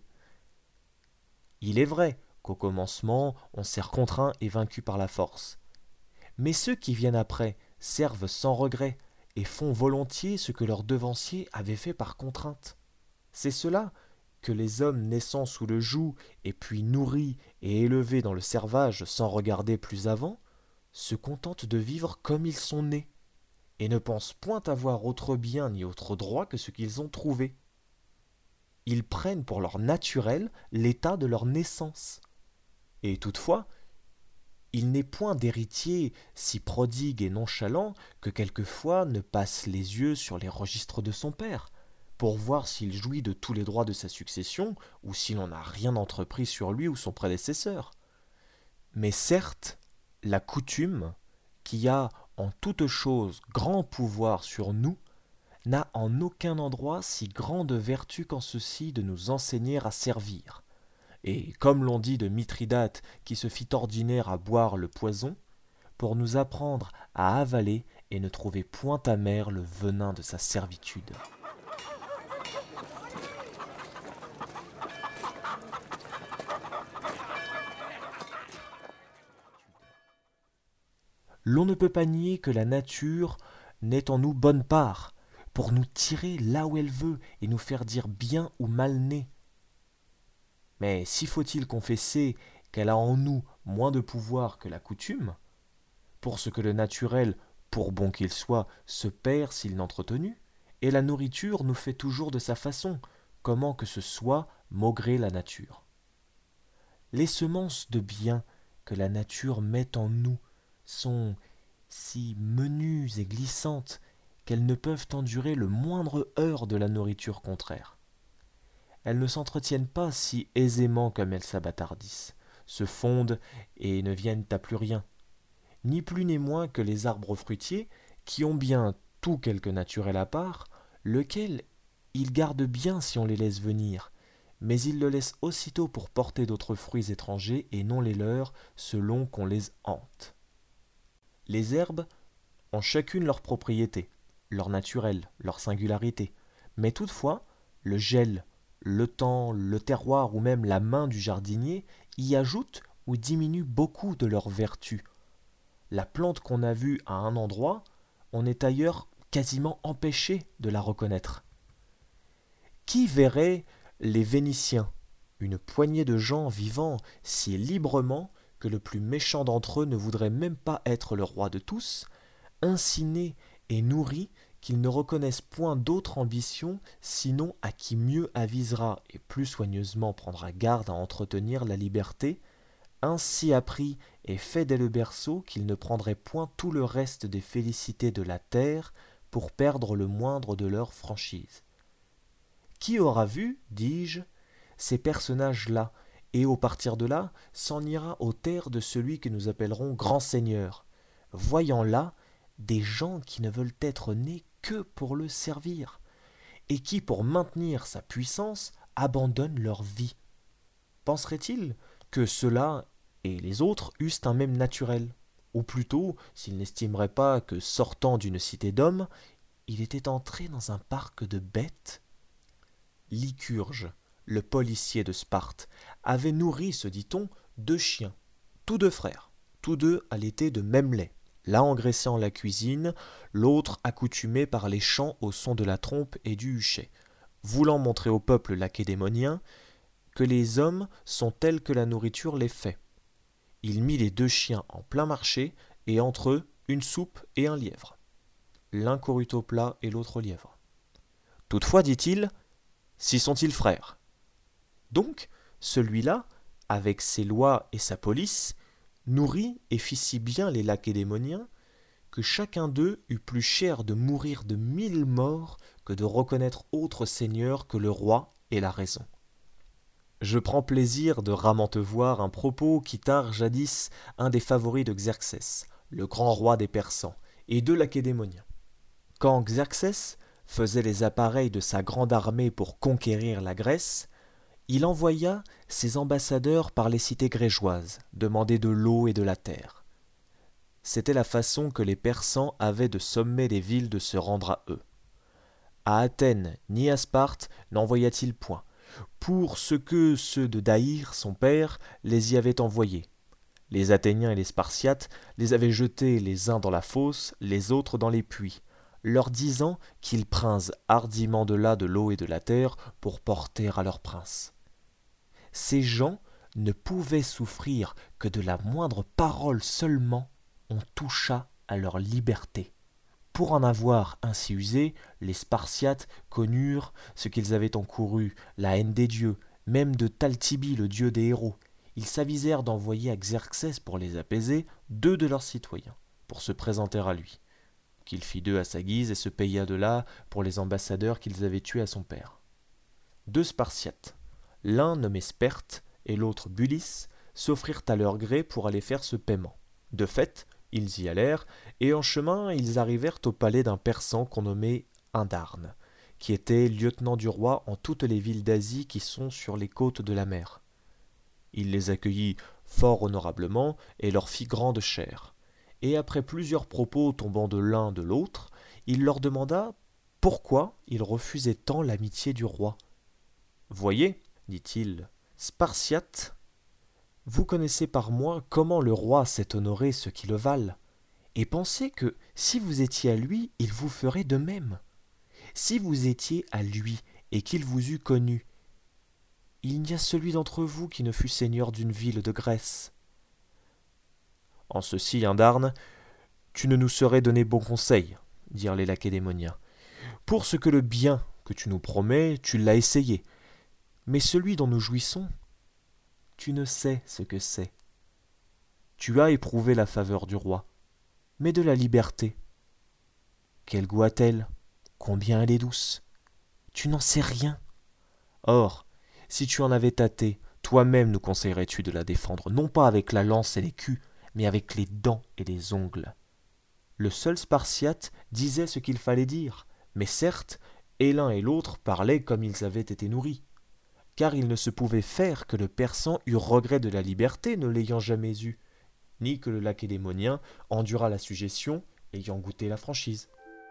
Il est vrai qu'au commencement on sert contraint et vaincu par la force, mais ceux qui viennent après servent sans regret et font volontiers ce que leurs devanciers avaient fait par contrainte. C'est cela que les hommes naissant sous le joug et puis nourris et élevés dans le servage sans regarder plus avant, se contentent de vivre comme ils sont nés, et ne pensent point avoir autre bien ni autre droit que ce qu'ils ont trouvé. Ils prennent pour leur naturel l'état de leur naissance. Et toutefois, il n'est point d'héritier si prodigue et nonchalant que quelquefois ne passe les yeux sur les registres de son père, pour voir s'il jouit de tous les droits de sa succession, ou s'il n'en a rien entrepris sur lui ou son prédécesseur. Mais certes, la coutume, qui a en toute chose grand pouvoir sur nous, n'a en aucun endroit si grande vertu qu'en ceci de nous enseigner à servir. Et comme l'on dit de Mithridate qui se fit ordinaire à boire le poison, pour nous apprendre à avaler et ne trouver point amer le venin de sa servitude. l'on ne peut pas nier que la nature n'ait en nous bonne part, pour nous tirer là où elle veut et nous faire dire bien ou mal né. Mais si faut-il confesser qu'elle a en nous moins de pouvoir que la coutume, pour ce que le naturel, pour bon qu'il soit, se perd s'il n'est entretenu, et la nourriture nous fait toujours de sa façon, comment que ce soit maugré la nature. Les semences de bien que la nature met en nous sont si menues et glissantes qu'elles ne peuvent endurer le moindre heurt de la nourriture contraire. Elles ne s'entretiennent pas si aisément comme elles s'abâtardissent, se fondent et ne viennent à plus rien, ni plus ni moins que les arbres fruitiers, qui ont bien tout quelque naturel à part, lequel ils gardent bien si on les laisse venir, mais ils le laissent aussitôt pour porter d'autres fruits étrangers et non les leurs, selon qu'on les hante. Les herbes ont chacune leur propriété, leur naturel, leur singularité, mais toutefois, le gel, le temps, le terroir ou même la main du jardinier y ajoutent ou diminuent beaucoup de leurs vertus. La plante qu'on a vue à un endroit, on est ailleurs quasiment empêché de la reconnaître. Qui verrait les Vénitiens, une poignée de gens vivant si librement que le plus méchant d'entre eux ne voudrait même pas être le roi de tous, ainsi nés et nourris qu'ils ne reconnaissent point d'autre ambition, sinon à qui mieux avisera et plus soigneusement prendra garde à entretenir la liberté, ainsi appris et fait dès le berceau qu'ils ne prendraient point tout le reste des félicités de la terre pour perdre le moindre de leur franchise. Qui aura vu, dis-je, ces personnages-là, et au partir de là, s'en ira aux terres de celui que nous appellerons grand seigneur, voyant là des gens qui ne veulent être nés que pour le servir, et qui, pour maintenir sa puissance, abandonnent leur vie. Penserait-il que ceux-là et les autres eussent un même naturel, ou plutôt, s'ils n'estimeraient pas que, sortant d'une cité d'hommes, il était entré dans un parc de bêtes? Lycurge, le policier de Sparte, avait nourri, se dit-on, 2 chiens, tous 2 frères, tous 2 allaitaient de même lait, l'un engraissant la cuisine, l'autre accoutumé par les chants au son de la trompe et du huchet, voulant montrer au peuple lacédémonien que les hommes sont tels que la nourriture les fait. Il mit les 2 chiens en plein marché, et entre eux une soupe et un lièvre. L'un courut au plat et l'autre au lièvre. Toutefois, dit-il, s'y sont-ils frères? Donc, celui-là, avec ses lois et sa police, nourrit et fit si bien les lacédémoniens que chacun d'eux eut plus cher de mourir de 1000 morts que de reconnaître autre seigneur que le roi et la raison. Je prends plaisir de ramantevoir un propos qui tint jadis un des favoris de Xerxès, le grand roi des Persans, et de Lacédémoniens. Quand Xerxès faisait les appareils de sa grande armée pour conquérir la Grèce, il envoya ses ambassadeurs par les cités grégeoises demander de l'eau et de la terre. C'était la façon que les Persans avaient de sommer les villes de se rendre à eux. À Athènes ni à Sparte n'envoya-t-il point, pour ce que ceux de Daïr, son père, les y avaient envoyés. Les Athéniens et les Spartiates les avaient jetés les uns dans la fosse, les autres dans les puits, leur disant qu'ils prinssent hardiment de là de l'eau et de la terre pour porter à leur prince. Ces gens ne pouvaient souffrir que de la moindre parole seulement on toucha à leur liberté. Pour en avoir ainsi usé, les Spartiates connurent ce qu'ils avaient encouru, la haine des dieux, même de Talthybi, le dieu des héros. Ils s'avisèrent d'envoyer à Xerxès pour les apaiser 2 de leurs citoyens, pour se présenter à lui, qu'il fit d'eux à sa guise et se paya de là pour les ambassadeurs qu'ils avaient tués à son père. 2 Spartiates, l'un nommé Sperte et l'autre Bulis, s'offrirent à leur gré pour aller faire ce paiement. De fait, ils y allèrent, et en chemin ils arrivèrent au palais d'un Persan qu'on nommait Indarne, qui était lieutenant du roi en toutes les villes d'Asie qui sont sur les côtes de la mer. Il les accueillit fort honorablement et leur fit grande chère. Et après plusieurs propos tombant de l'un de l'autre, il leur demanda pourquoi ils refusaient tant l'amitié du roi. « Voyez, dit-il, Spartiates, vous connaissez par moi comment le roi sait honorer ceux qui le valent, et pensez que si vous étiez à lui, il vous ferait de même. Si vous étiez à lui et qu'il vous eût connu, il n'y a celui d'entre vous qui ne fût seigneur d'une ville de Grèce. En ceci, Indarne, tu ne nous saurais donner bon conseil, dirent les Lacédémoniens. Pour ce que le bien que tu nous promets, tu l'as essayé, mais celui dont nous jouissons, tu ne sais ce que c'est. Tu as éprouvé la faveur du roi, mais de la liberté. Quel goût a-t-elle? Combien elle est douce? Tu n'en sais rien. Or, si tu en avais tâté, toi-même nous conseillerais-tu de la défendre, non pas avec la lance et l'écu, mais avec les dents et les ongles. Le seul Spartiate disait ce qu'il fallait dire, mais certes, et l'un et l'autre parlaient comme ils avaient été nourris. Car il ne se pouvait faire que le Persan eût regret de la liberté, ne l'ayant jamais eue, ni que le Lacédémonien endurât la sujétion, ayant goûté la franchise.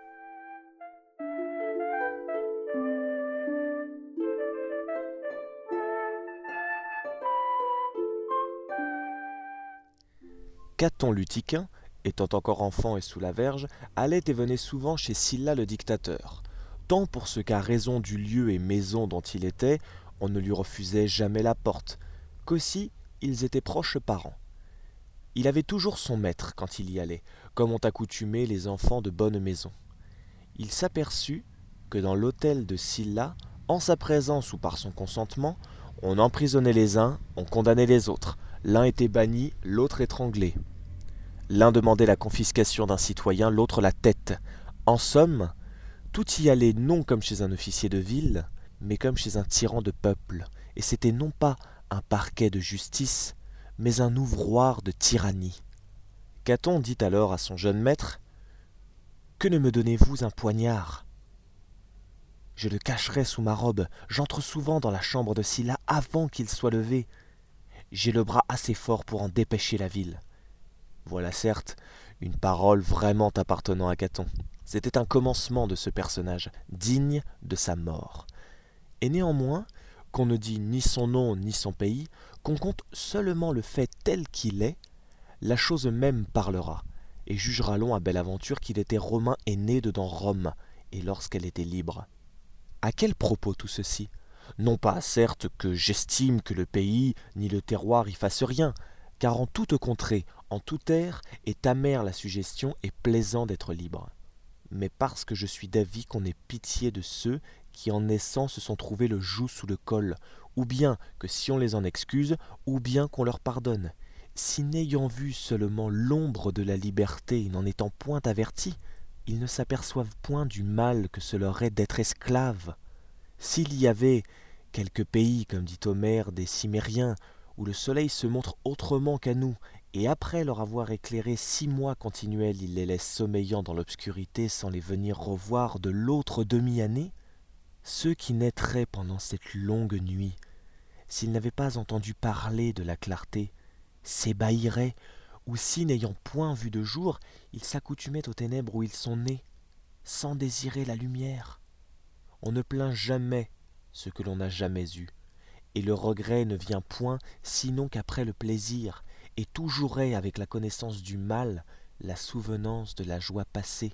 Caton l'Utiquin, étant encore enfant et sous la verge, allait et venait souvent chez Sylla le dictateur, tant pour ce qu'à raison du lieu et maison dont il était, on ne lui refusait jamais la porte, qu'aussi ils étaient proches parents. Il avait toujours son maître quand il y allait, comme ont accoutumé les enfants de bonne maison. Il s'aperçut que dans l'hôtel de Sylla, en sa présence ou par son consentement, on emprisonnait les uns, on condamnait les autres. L'un était banni, l'autre étranglé. L'un demandait la confiscation d'un citoyen, l'autre la tête. En somme, tout y allait non comme chez un officier de ville, mais comme chez un tyran de peuple, et c'était non pas un parquet de justice, mais un ouvroir de tyrannie. Caton dit alors à son jeune maître, « Que ne me donnez-vous un poignard ? Je le cacherai sous ma robe, j'entre souvent dans la chambre de Sylla avant qu'il soit levé. J'ai le bras assez fort pour en dépêcher la ville. » Voilà certes une parole vraiment appartenant à Caton. C'était un commencement de ce personnage, digne de sa mort. Et néanmoins, qu'on ne dit ni son nom ni son pays, qu'on compte seulement le fait tel qu'il est, la chose même parlera, et jugera long à belle aventure qu'il était romain et né dedans Rome, et lorsqu'elle était libre. À quel propos tout ceci? Non pas, certes, que j'estime que le pays ni le terroir y fassent rien, car en toute contrée, en toute ère, est amère la suggestion et plaisant d'être libre. Mais parce que je suis d'avis qu'on ait pitié de ceux qui en naissant se sont trouvés le joug sous le col, ou bien que si on les en excuse, ou bien qu'on leur pardonne. Si n'ayant vu seulement l'ombre de la liberté et n'en étant point avertis, ils ne s'aperçoivent point du mal que ce leur est d'être esclaves. S'il y avait quelque pays, comme dit Homère, des Cimmériens, où le soleil se montre autrement qu'à nous, et après leur avoir éclairé 6 mois continuels, il les laisse sommeillant dans l'obscurité sans les venir revoir de l'autre demi-année, ceux qui naîtraient pendant cette longue nuit, s'ils n'avaient pas entendu parler de la clarté, s'ébahiraient, ou si, n'ayant point vu de jour, ils s'accoutumaient aux ténèbres où ils sont nés, sans désirer la lumière. On ne plaint jamais ce que l'on n'a jamais eu, et le regret ne vient point sinon qu'après le plaisir, et toujours est avec la connaissance du mal la souvenance de la joie passée.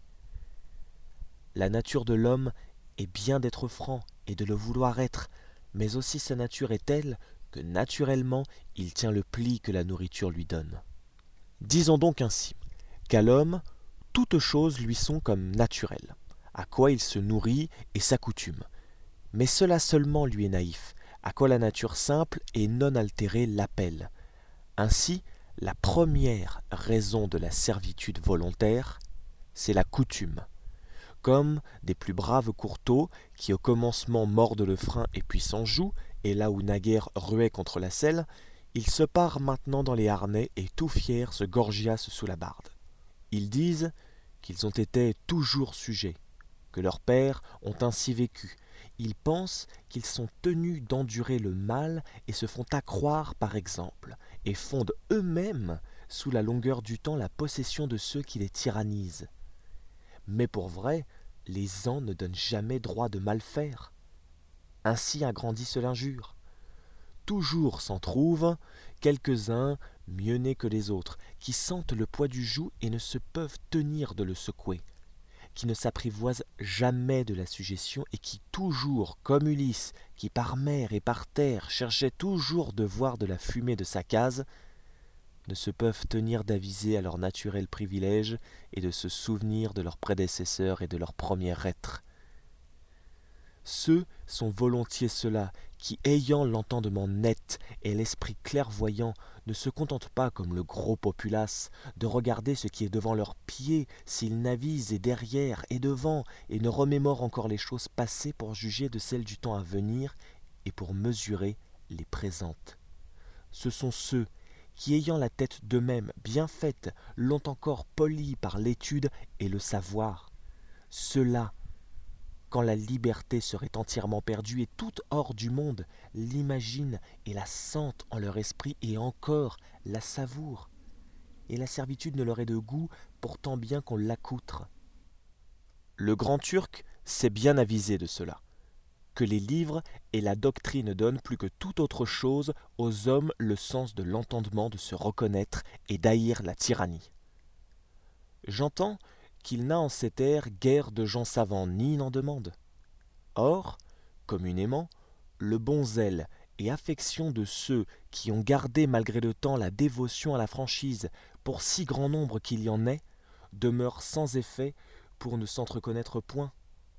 La nature de l'homme est bien d'être franc et de le vouloir être, mais aussi sa nature est telle que naturellement il tient le pli que la nourriture lui donne. Disons donc ainsi, qu'à l'homme, toutes choses lui sont comme naturelles, à quoi il se nourrit et s'accoutume. Mais cela seulement lui est naïf, à quoi la nature simple et non altérée l'appelle. Ainsi, la première raison de la servitude volontaire, c'est la coutume. Comme des plus braves courteaux qui au commencement mordent le frein et puis s'en jouent, et là où naguère ruaient contre la selle, ils se parent maintenant dans les harnais et tout fiers se gorgiassent sous la barde. Ils disent qu'ils ont été toujours sujets, que leurs pères ont ainsi vécu. Ils pensent qu'ils sont tenus d'endurer le mal et se font accroire par exemple, et fondent eux-mêmes sous la longueur du temps la possession de ceux qui les tyrannisent. Mais pour vrai, les ans ne donnent jamais droit de mal faire. Ainsi agrandissent l'injure. toujours s'en trouvent quelques-uns mieux nés que les autres, qui sentent le poids du joug et ne se peuvent tenir de le secouer, qui ne s'apprivoisent jamais de la sujétion et qui toujours, comme Ulysse, qui par mer et par terre cherchait toujours de voir de la fumée de sa case, ne se peuvent tenir d'aviser à leur naturel privilège et de se souvenir de leurs prédécesseurs et de leur premier être. Ceux sont volontiers ceux-là qui, ayant l'entendement net et l'esprit clairvoyant, ne se contentent pas, comme le gros populace, de regarder ce qui est devant leurs pieds, s'ils n'avisent et derrière et devant, et ne remémorent encore les choses passées pour juger de celles du temps à venir et pour mesurer les présentes. Ce sont ceux qui, ayant la tête d'eux-mêmes bien faite, l'ont encore polie par l'étude et le savoir. Ceux-là, quand la liberté serait entièrement perdue et toute hors du monde, l'imaginent et la sentent en leur esprit et encore la savourent. Et la servitude ne leur est de goût pourtant bien qu'on l'accoutre. Le grand Turc s'est bien avisé de cela, que les livres et la doctrine donnent plus que toute autre chose aux hommes le sens de l'entendement de se reconnaître et d'haïr la tyrannie. J'entends qu'il n'a en cette ère guère de gens savants ni n'en demande. Or, communément, le bon zèle et affection de ceux qui ont gardé malgré le temps la dévotion à la franchise, pour si grand nombre qu'il y en ait, demeure sans effet pour ne s'entreconnaître point.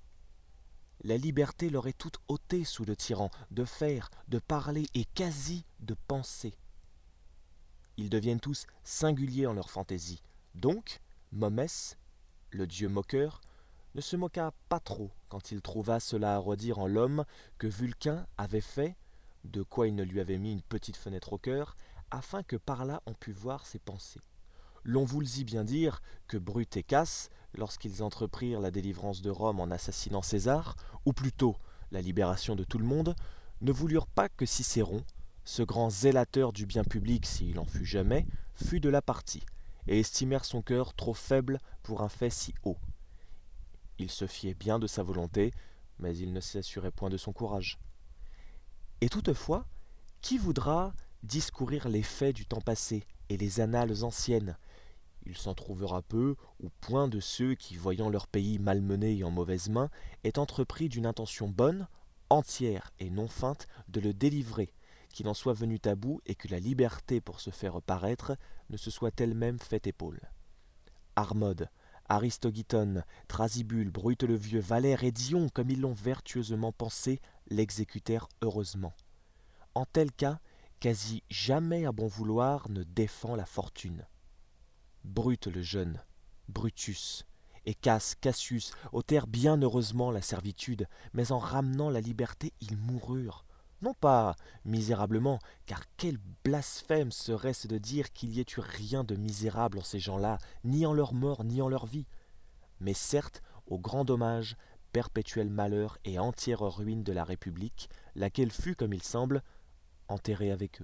La liberté leur est toute ôtée sous le tyran, de faire, de parler et quasi de penser. Ils deviennent tous singuliers en leur fantaisie. Donc, Momès, le dieu moqueur, ne se moqua pas trop quand il trouva cela à redire en l'homme que Vulcain avait fait, de quoi il ne lui avait mis une petite fenêtre au cœur, afin que par là on pût voir ses pensées. L'on voulzit bien dire que Brute et Casse, lorsqu'ils entreprirent la délivrance de Rome en assassinant César, ou plutôt la libération de tout le monde, ne voulurent pas que Cicéron, ce grand zélateur du bien public s'il en fut jamais, fût de la partie, et estimèrent son cœur trop faible pour un fait si haut. Il se fiait bien de sa volonté, mais il ne s'assurait point de son courage. Et toutefois, qui voudra discourir les faits du temps passé et les annales anciennes? Il s'en trouvera peu ou point de ceux qui, voyant leur pays malmené et en mauvaise main, aient entrepris d'une intention bonne, entière et non feinte, de le délivrer, qu'il en soit venu à bout et que la liberté pour se faire paraître ne se soit elle-même faite épaule. Armode, Aristogiton, Thrasybule, Brute le Vieux, Valère et Dion, comme ils l'ont vertueusement pensé, l'exécutèrent heureusement. En tel cas, quasi jamais à bon vouloir ne défend la fortune. Brute le jeune, Brutus, et Casse, Cassius, ôtèrent bien heureusement la servitude, mais en ramenant la liberté, ils moururent. Non pas misérablement, car quel blasphème serait-ce de dire qu'il y ait eu rien de misérable en ces gens-là, ni en leur mort, ni en leur vie, mais certes au grand dommage, perpétuel malheur et entière ruine de la République, laquelle fut, comme il semble, enterrée avec eux.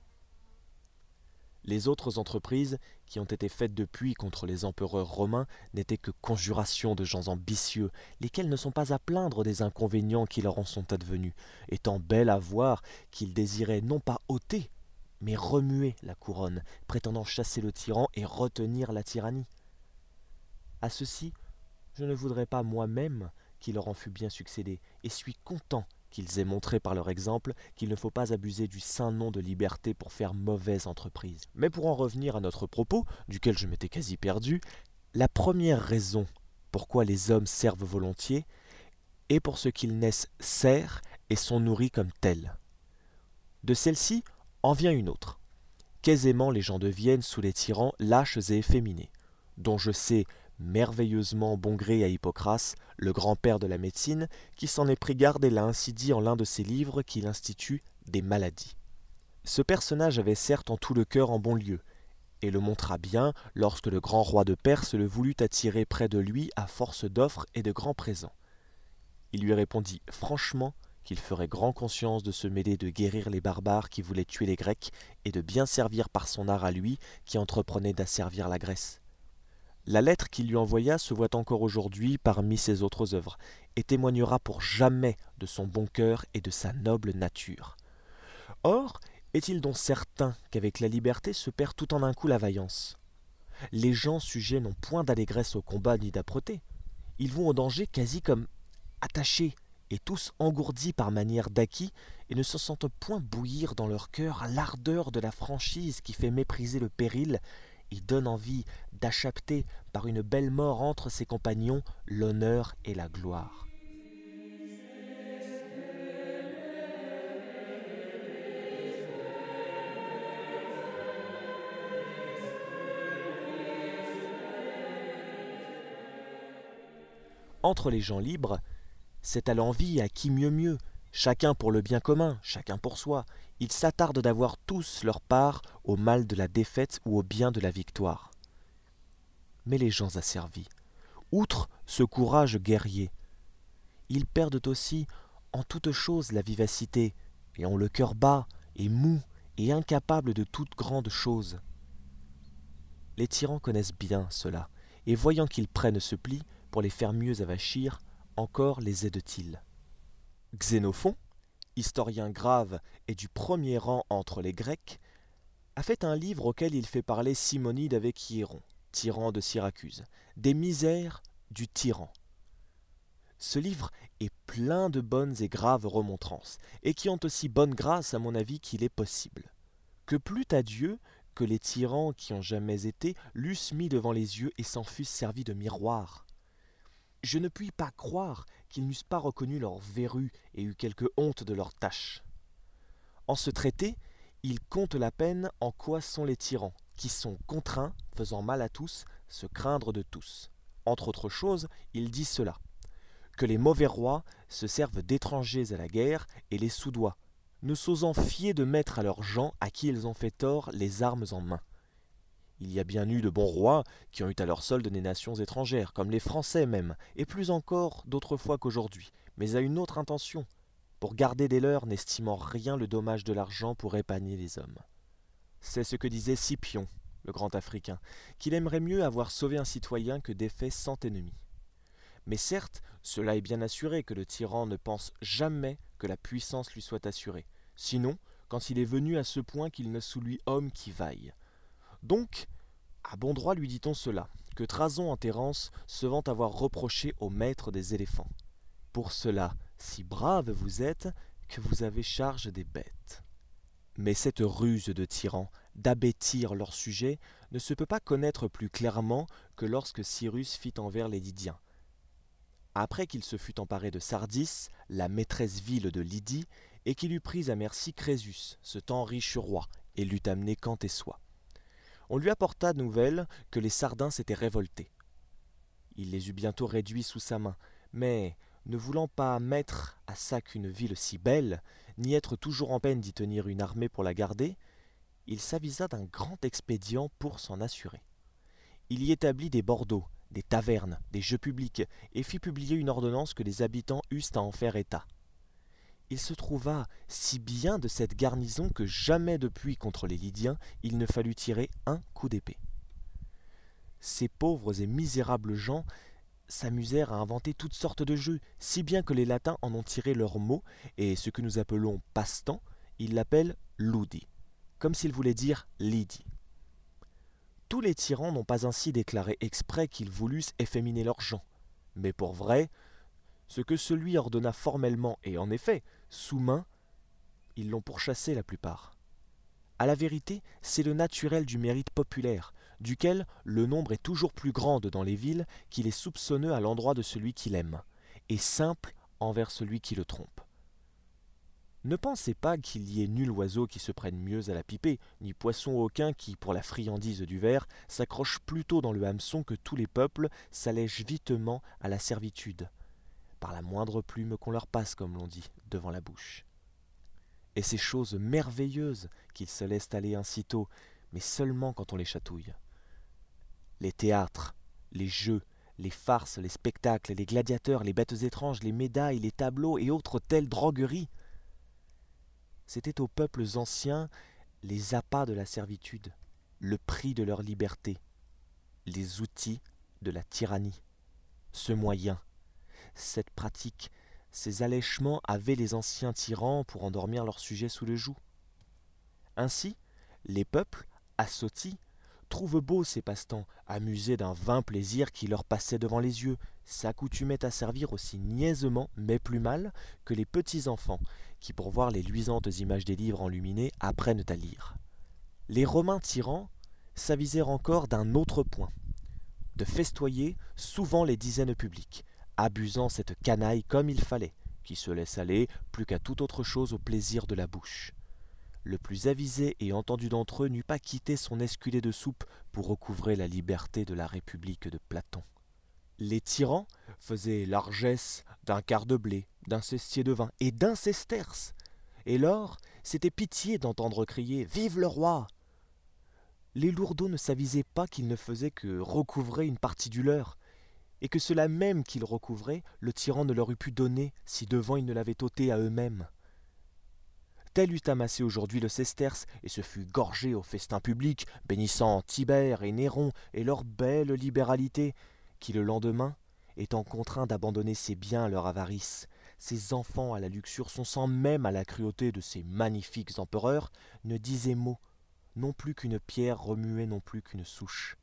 Les autres entreprises qui ont été faites depuis contre les empereurs romains n'étaient que conjurations de gens ambitieux, lesquels ne sont pas à plaindre des inconvénients qui leur en sont advenus, étant belles à voir qu'ils désiraient non pas ôter, mais remuer la couronne, prétendant chasser le tyran et retenir la tyrannie. À ceci, je ne voudrais pas moi-même qu'il leur en fût bien succédé, et suis content qu'ils aient montré par leur exemple qu'il ne faut pas abuser du saint nom de liberté pour faire mauvaise entreprise. Mais pour en revenir à notre propos, duquel je m'étais quasi perdu, la première raison pourquoi les hommes servent volontiers est pour ce qu'ils naissent serfs et sont nourris comme tels. De celle-ci en vient une autre, qu'aisément les gens deviennent sous les tyrans lâches et efféminés, dont je sais merveilleusement bon gré à Hippocrate, le grand-père de la médecine, qui s'en est pris garde et l'a ainsi dit en l'un de ses livres qu'il institue des maladies. Ce personnage avait certes en tout le cœur en bon lieu, et le montra bien lorsque le grand roi de Perse le voulut attirer près de lui à force d'offres et de grands présents. Il lui répondit franchement qu'il ferait grand conscience de se mêler de guérir les barbares qui voulaient tuer les Grecs et de bien servir par son art à lui qui entreprenait d'asservir la Grèce. La lettre qu'il lui envoya se voit encore aujourd'hui parmi ses autres œuvres, et témoignera pour jamais de son bon cœur et de sa noble nature. Or, est-il donc certain qu'avec la liberté se perd tout en un coup la vaillance? Les gens sujets n'ont point d'allégresse au combat ni d'âpreté. Ils vont au danger quasi comme attachés, et tous engourdis par manière d'acquis, et ne se sentent point bouillir dans leur cœur l'ardeur de la franchise qui fait mépriser le péril et donne envie d'acheter par une belle mort entre ses compagnons l'honneur et la gloire. Entre les gens libres, c'est à l'envie à qui mieux, chacun pour le bien commun, chacun pour soi. Ils s'attardent d'avoir tous leur part au mal de la défaite ou au bien de la victoire. Mais les gens asservis, outre ce courage guerrier, ils perdent aussi en toute chose la vivacité, et ont le cœur bas et mou et incapable de toute grande chose. Les tyrans connaissent bien cela, et voyant qu'ils prennent ce pli pour les faire mieux avachir, encore les aident-ils. Xénophon, historien grave et du premier rang entre les Grecs, a fait un livre auquel il fait parler Simonide avec Hiéron, tyran de Syracuse, des misères du tyran. Ce livre est plein de bonnes et graves remontrances, et qui ont aussi bonne grâce à mon avis qu'il est possible. Que plût à Dieu que les tyrans qui ont jamais été l'eussent mis devant les yeux et s'en fussent servis de miroir. Je ne puis pas croire qu'ils n'eussent pas reconnu leur verrue et eu quelque honte de leur tâche. En ce traité, il compte la peine en quoi sont les tyrans, qui sont contraints, faisant mal à tous, se craindre de tous. Entre autres choses, il dit cela, que les mauvais rois se servent d'étrangers à la guerre et les soudoient, ne s'osant fier de mettre à leurs gens à qui ils ont fait tort les armes en main. Il y a bien eu de bons rois qui ont eu à leur solde des nations étrangères, comme les Français même, et plus encore d'autres fois qu'aujourd'hui, mais à une autre intention, pour garder des leurs, n'estimant rien le dommage de l'argent pour épargner les hommes. C'est ce que disait Scipion, le grand Africain, qu'il aimerait mieux avoir sauvé un citoyen que défait 100 ennemis. Mais certes, cela est bien assuré que le tyran ne pense jamais que la puissance lui soit assurée, sinon quand il est venu à ce point qu'il ne sous lui homme qui vaille. Donc, à bon droit lui dit-on cela, que Trason en Terence se vante avoir reproché au maître des éléphants. Pour cela, si brave vous êtes, que vous avez charge des bêtes. Mais cette ruse de tyrans, d'abêtir leur sujet, ne se peut pas connaître plus clairement que lorsque Cyrus fit envers les Lydiens. Après qu'il se fut emparé de Sardis, la maîtresse ville de Lydie, et qu'il eut pris à merci Crésus, ce temps riche roi, et l'eut amené Cantessois. On lui apporta nouvelle que les Sardins s'étaient révoltés. Il les eut bientôt réduits sous sa main, mais, ne voulant pas mettre à sac une ville si belle, ni être toujours en peine d'y tenir une armée pour la garder, il s'avisa d'un grand expédient pour s'en assurer. Il y établit des bordeaux, des tavernes, des jeux publics, et fit publier une ordonnance que les habitants eussent à en faire état. Il se trouva si bien de cette garnison que jamais depuis contre les Lydiens il ne fallut tirer un coup d'épée. Ces pauvres et misérables gens s'amusèrent à inventer toutes sortes de jeux, si bien que les latins en ont tiré leur mot, et ce que nous appelons passe-temps, ils l'appellent ludi, comme s'ils voulaient dire lydie. Tous les tyrans n'ont pas ainsi déclaré exprès qu'ils voulussent efféminer leurs gens, mais pour vrai, ce que celui ordonna formellement, et en effet, sous main, ils l'ont pourchassé la plupart. À la vérité, c'est le naturel du mérite populaire, duquel le nombre est toujours plus grand dans les villes qu'il est soupçonneux à l'endroit de celui qui l'aime, et simple envers celui qui le trompe. Ne pensez pas qu'il y ait nul oiseau qui se prenne mieux à la pipée, ni poisson aucun qui, pour la friandise du ver, s'accroche plus tôt dans le hameçon que tous les peuples s'allègent vitement à la servitude, par la moindre plume qu'on leur passe, comme l'on dit, devant la bouche. Et ces choses merveilleuses qu'ils se laissent aller ainsi tôt, mais seulement quand on les chatouille. Les théâtres, les jeux, les farces, les spectacles, les gladiateurs, les bêtes étranges, les médailles, les tableaux et autres telles drogueries. C'étaient aux peuples anciens les appâts de la servitude, le prix de leur liberté, les outils de la tyrannie. Ce moyen, cette pratique, ces allèchements avaient les anciens tyrans pour endormir leurs sujets sous le joug. Ainsi, les peuples, assotis, trouvent beaux ces passe-temps, amusés d'un vain plaisir qui leur passait devant les yeux, s'accoutumaient à servir aussi niaisement, mais plus mal, que les petits enfants, qui pour voir les luisantes images des livres enluminés apprennent à lire. Les Romains tyrans s'avisèrent encore d'un autre point, de festoyer souvent les dizaines publiques, abusant cette canaille comme il fallait, qui se laisse aller plus qu'à toute autre chose au plaisir de la bouche. Le plus avisé et entendu d'entre eux n'eût pas quitté son escudé de soupe pour recouvrer la liberté de la République de Platon. Les tyrans faisaient largesse d'un quart de blé, d'un cestier de vin et d'un sesterce. Et lors, c'était pitié d'entendre crier « Vive le roi !» Les lourdeaux ne s'avisaient pas qu'ils ne faisaient que recouvrer une partie du leur, et que cela même qu'ils recouvraient, le tyran ne leur eût pu donner si devant ils ne l'avaient ôté à eux-mêmes. Tel eût amassé aujourd'hui le sesterce, et se fût gorgé au festin public, bénissant Tibère et Néron et leur belle libéralité, qui le lendemain, étant contraint d'abandonner ses biens à leur avarice, ses enfants à la luxure, son sang même à la cruauté de ces magnifiques empereurs, ne disait mot, non plus qu'une pierre remuait non plus qu'une souche.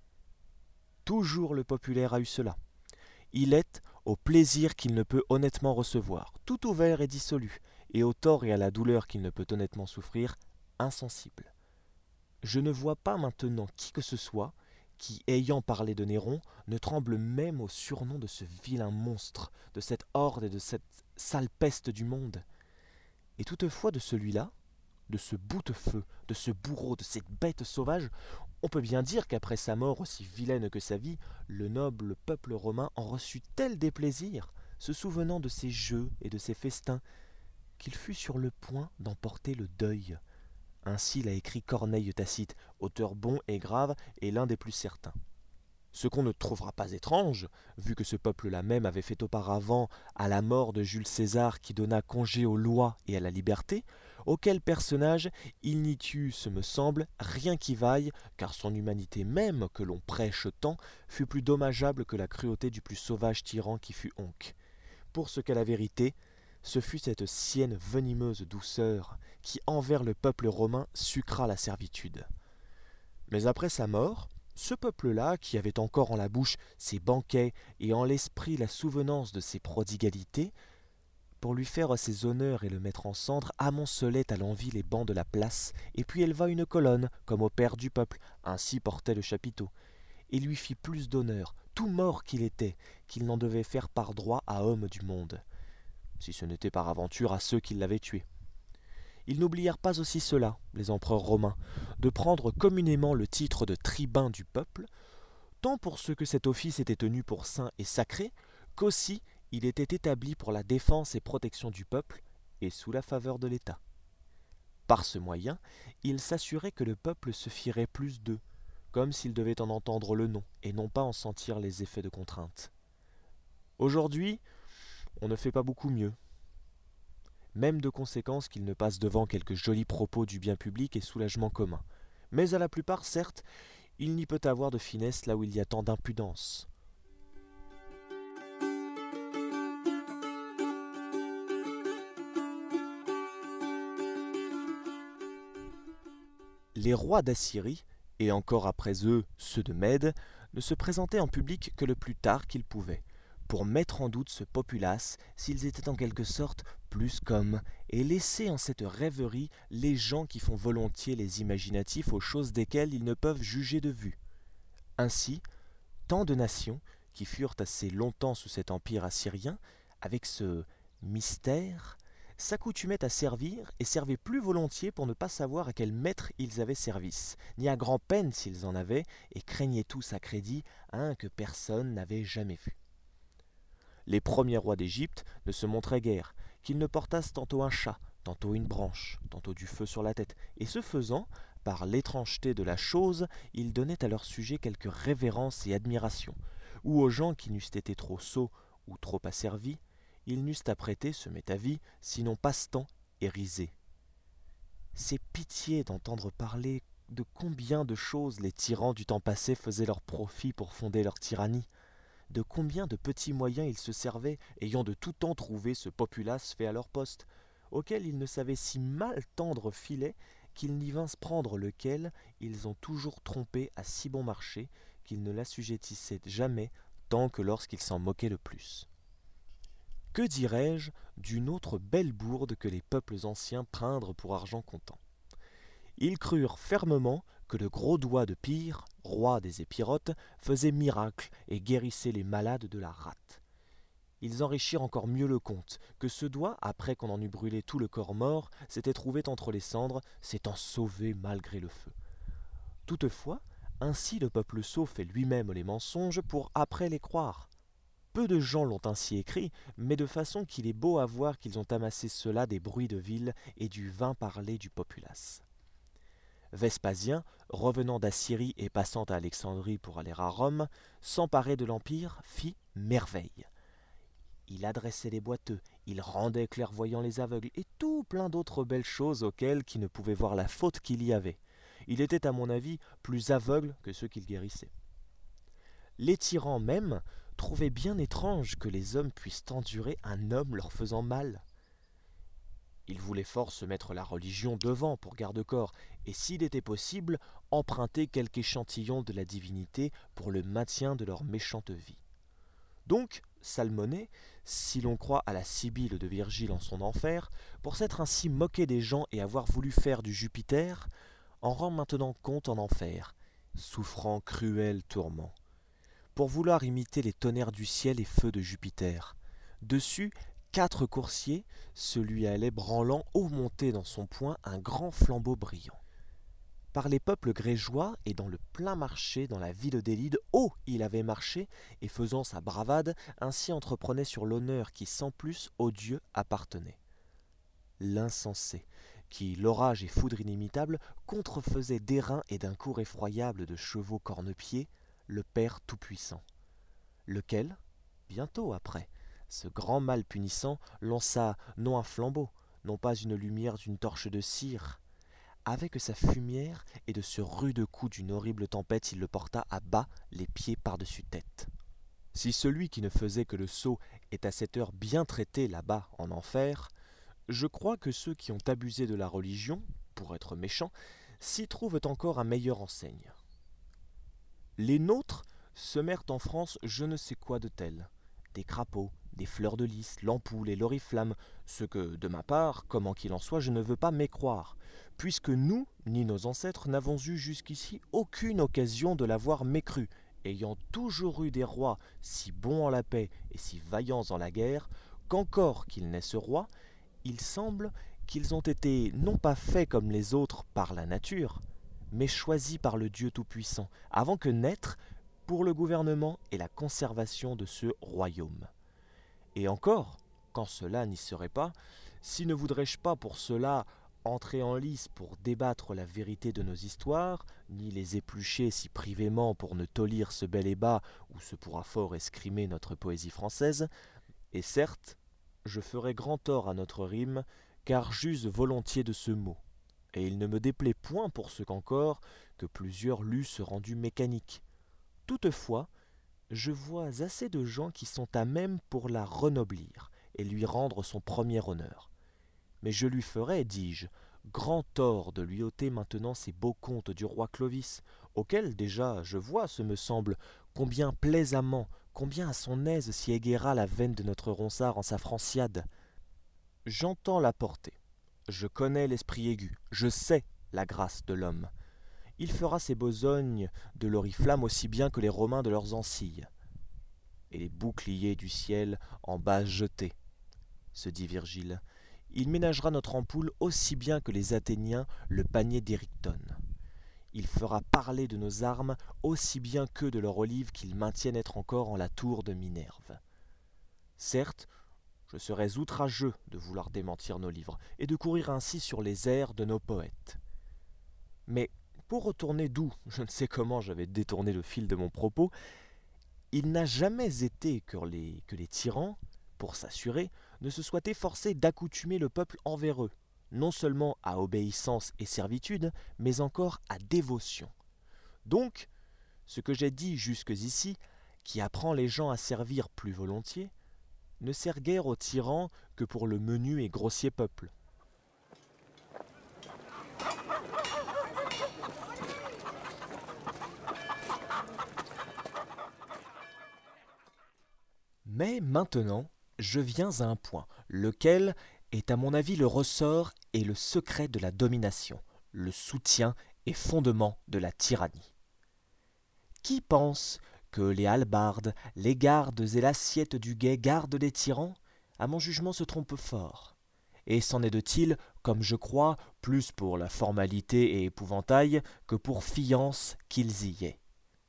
Toujours le populaire a eu cela. Il est au plaisir qu'il ne peut honnêtement recevoir, tout ouvert et dissolu, et au tort et à la douleur qu'il ne peut honnêtement souffrir, insensible. Je ne vois pas maintenant qui que ce soit qui, ayant parlé de Néron, ne tremble même au surnom de ce vilain monstre, de cette horde et de cette sale peste du monde. Et toutefois de celui-là, de ce boute-feu, de ce bourreau, de cette bête sauvage, on peut bien dire qu'après sa mort aussi vilaine que sa vie, le noble peuple romain en reçut tel déplaisir, se souvenant de ses jeux et de ses festins, qu'il fut sur le point d'en porter le deuil. Ainsi l'a écrit Corneille Tacite, auteur bon et grave et l'un des plus certains. Ce qu'on ne trouvera pas étrange, vu que ce peuple-là même avait fait auparavant, à la mort de Jules César qui donna congé aux lois et à la liberté, auquel personnage il n'y eut, ce me semble, rien qui vaille, car son humanité même, que l'on prêche tant, fut plus dommageable que la cruauté du plus sauvage tyran qui fut onc. Pour ce qu'à la vérité, ce fut cette sienne venimeuse douceur qui envers le peuple romain sucra la servitude. Mais après sa mort, ce peuple-là, qui avait encore en la bouche ses banquets et en l'esprit la souvenance de ses prodigalités, pour lui faire ses honneurs et le mettre en cendres, amoncelait à l'envi les bancs de la place, et puis éleva une colonne, comme au père du peuple, ainsi portait le chapiteau, et lui fit plus d'honneur, tout mort qu'il était, qu'il n'en devait faire par droit à homme du monde, si ce n'était par aventure à ceux qui l'avaient tué. Ils n'oublièrent pas aussi cela, les empereurs romains, de prendre communément le titre de tribun du peuple, tant pour ce que cet office était tenu pour saint et sacré, qu'aussi il était établi pour la défense et protection du peuple, et sous la faveur de l'État. Par ce moyen, ils s'assuraient que le peuple se fierait plus d'eux, comme s'il devait en entendre le nom, et non pas en sentir les effets de contrainte. Aujourd'hui, on ne fait pas beaucoup mieux. Même de conséquence qu'il ne passe devant quelques jolis propos du bien public et soulagement commun. Mais à la plupart, certes, il n'y peut avoir de finesse là où il y a tant d'impudence. Les rois d'Assyrie, et encore après eux ceux de Mède, ne se présentaient en public que le plus tard qu'ils pouvaient, pour mettre en doute ce populace s'ils étaient en quelque sorte plus qu'hommes, et laisser en cette rêverie les gens qui font volontiers les imaginatifs aux choses desquelles ils ne peuvent juger de vue. Ainsi, tant de nations, qui furent assez longtemps sous cet empire assyrien, avec ce mystère, s'accoutumaient à servir et servaient plus volontiers pour ne pas savoir à quel maître ils avaient service, ni à grand-peine s'ils en avaient, et craignaient tous à crédit un que personne n'avait jamais vu. Les premiers rois d'Égypte ne se montraient guère, qu'ils ne portassent tantôt un chat, tantôt une branche, tantôt du feu sur la tête, et ce faisant, par l'étrangeté de la chose, ils donnaient à leur sujet quelque révérence et admiration, ou aux gens qui n'eussent été trop sots ou trop asservis, ils n'eussent à prêter, ce m'est avis, sinon passe-temps et risée. C'est pitié d'entendre parler de combien de choses les tyrans du temps passé faisaient leur profit pour fonder leur tyrannie, de combien de petits moyens ils se servaient, ayant de tout temps trouvé ce populace fait à leur poste, auquel ils ne savaient si mal tendre filet qu'ils n'y vinssent prendre lequel ils ont toujours trompé à si bon marché qu'ils ne l'assujettissaient jamais tant que lorsqu'ils s'en moquaient le plus. Que dirais-je d'une autre belle bourde que les peuples anciens prindrent pour argent comptant? Ils crurent fermement que le gros doigt de Pyrrhe, roi des épirotes, faisait miracle et guérissait les malades de la rate. Ils enrichirent encore mieux le conte, que ce doigt, après qu'on en eût brûlé tout le corps mort, s'était trouvé entre les cendres, s'étant sauvé malgré le feu. Toutefois, ainsi le peuple sot fait lui-même les mensonges pour après les croire. Peu de gens l'ont ainsi écrit, mais de façon qu'il est beau à voir qu'ils ont amassé cela des bruits de ville et du vain parler du populace. Vespasien, revenant d'Assyrie et passant à Alexandrie pour aller à Rome, s'emparer de l'Empire, fit merveille. Il adressait les boiteux, il rendait clairvoyants les aveugles, et tout plein d'autres belles choses auxquelles qui ne pouvaient voir la faute qu'il y avait. Il était, à mon avis, plus aveugle que ceux qu'il guérissait. Les tyrans même trouvaient bien étrange que les hommes puissent endurer un homme leur faisant mal. Ils voulaient fort se mettre la religion devant pour garde-corps, et s'il était possible, emprunter quelque échantillon de la divinité pour le maintien de leur méchante vie. Donc, Salmonée, si l'on croit à la Sibylle de Virgile en son enfer, pour s'être ainsi moqué des gens et avoir voulu faire du Jupiter, en rend maintenant compte en enfer, souffrant cruel tourment, pour vouloir imiter les tonnerres du ciel et feux de Jupiter. Dessus, 4 coursiers se lui allaient branlant haut monté dans son poing un grand flambeau brillant. Par les peuples grégeois et dans le plein marché dans la ville d'Élide, haut il avait marché, et faisant sa bravade, ainsi entreprenait sur l'honneur qui sans plus au Dieu appartenait. L'insensé, qui, l'orage et foudre inimitable, contrefaisait d'airain et d'un cours effroyable de chevaux cornepieds, le Père Tout-Puissant. Lequel, bientôt après, ce grand mal punissant, lança non un flambeau, non pas une lumière d'une torche de cire, avec sa fumière, et de ce rude coup d'une horrible tempête il le porta à bas, les pieds par-dessus tête. Si celui qui ne faisait que le sot est à cette heure bien traité là-bas en enfer, je crois que ceux qui ont abusé de la religion, pour être méchants, s'y trouvent encore un meilleur enseigne. Les nôtres semèrent en France je ne sais quoi de tel, des crapauds, des fleurs de lys, l'ampoule et l'oriflamme, ce que, de ma part, comment qu'il en soit, je ne veux pas mécroire, puisque nous, ni nos ancêtres, n'avons eu jusqu'ici aucune occasion de l'avoir mécru, ayant toujours eu des rois si bons en la paix et si vaillants en la guerre, qu'encore qu'ils naissent rois, il semble qu'ils ont été non pas faits comme les autres par la nature, mais choisis par le Dieu Tout-Puissant, avant que naître, pour le gouvernement et la conservation de ce royaume. Et encore, quand cela n'y serait pas, si ne voudrais-je pas pour cela entrer en lice pour débattre la vérité de nos histoires, ni les éplucher si privément pour ne tolir ce bel ébat où se pourra fort escrimer notre poésie française, et certes, je ferais grand tort à notre rime, car j'use volontiers de ce mot, et il ne me déplaît point pour ce qu'encore que plusieurs l'eussent rendu mécanique. Toutefois, je vois assez de gens qui sont à même pour la renoblir et lui rendre son premier honneur. Mais je lui ferais, dis-je, grand tort de lui ôter maintenant ces beaux contes du roi Clovis, auxquels déjà je vois, ce me semble, combien plaisamment, combien à son aise s'y aiguera la veine de notre Ronsard en sa Franciade. J'entends la portée, je connais l'esprit aigu, je sais la grâce de l'homme. Il fera ses besognes de l'oriflamme aussi bien que les Romains de leurs Ancilles, et les boucliers du ciel en bas jetés, se dit Virgile. Il ménagera notre ampoule aussi bien que les Athéniens le panier d'Érictone. Il fera parler de nos armes aussi bien que de leur olive qu'ils maintiennent être encore en la tour de Minerve. Certes, je serais outrageux de vouloir démentir nos livres, et de courir ainsi sur les airs de nos poètes. Mais pour retourner d'où, je ne sais comment j'avais détourné le fil de mon propos, il n'a jamais été que les tyrans, pour s'assurer, ne se soient efforcés d'accoutumer le peuple envers eux, non seulement à obéissance et servitude, mais encore à dévotion. Donc, ce que j'ai dit jusqu'ici, qui apprend les gens à servir plus volontiers, ne sert guère aux tyrans que pour le menu et grossier peuple. Mais maintenant, je viens à un point, lequel est à mon avis le ressort et le secret de la domination, le soutien et fondement de la tyrannie. Qui pense que les hallebardes, les gardes et l'assiette du guet gardent les tyrans, à mon jugement se trompe fort. Et c'en est de-t-il, comme je crois, plus pour la formalité et épouvantail que pour fiance qu'ils y aient.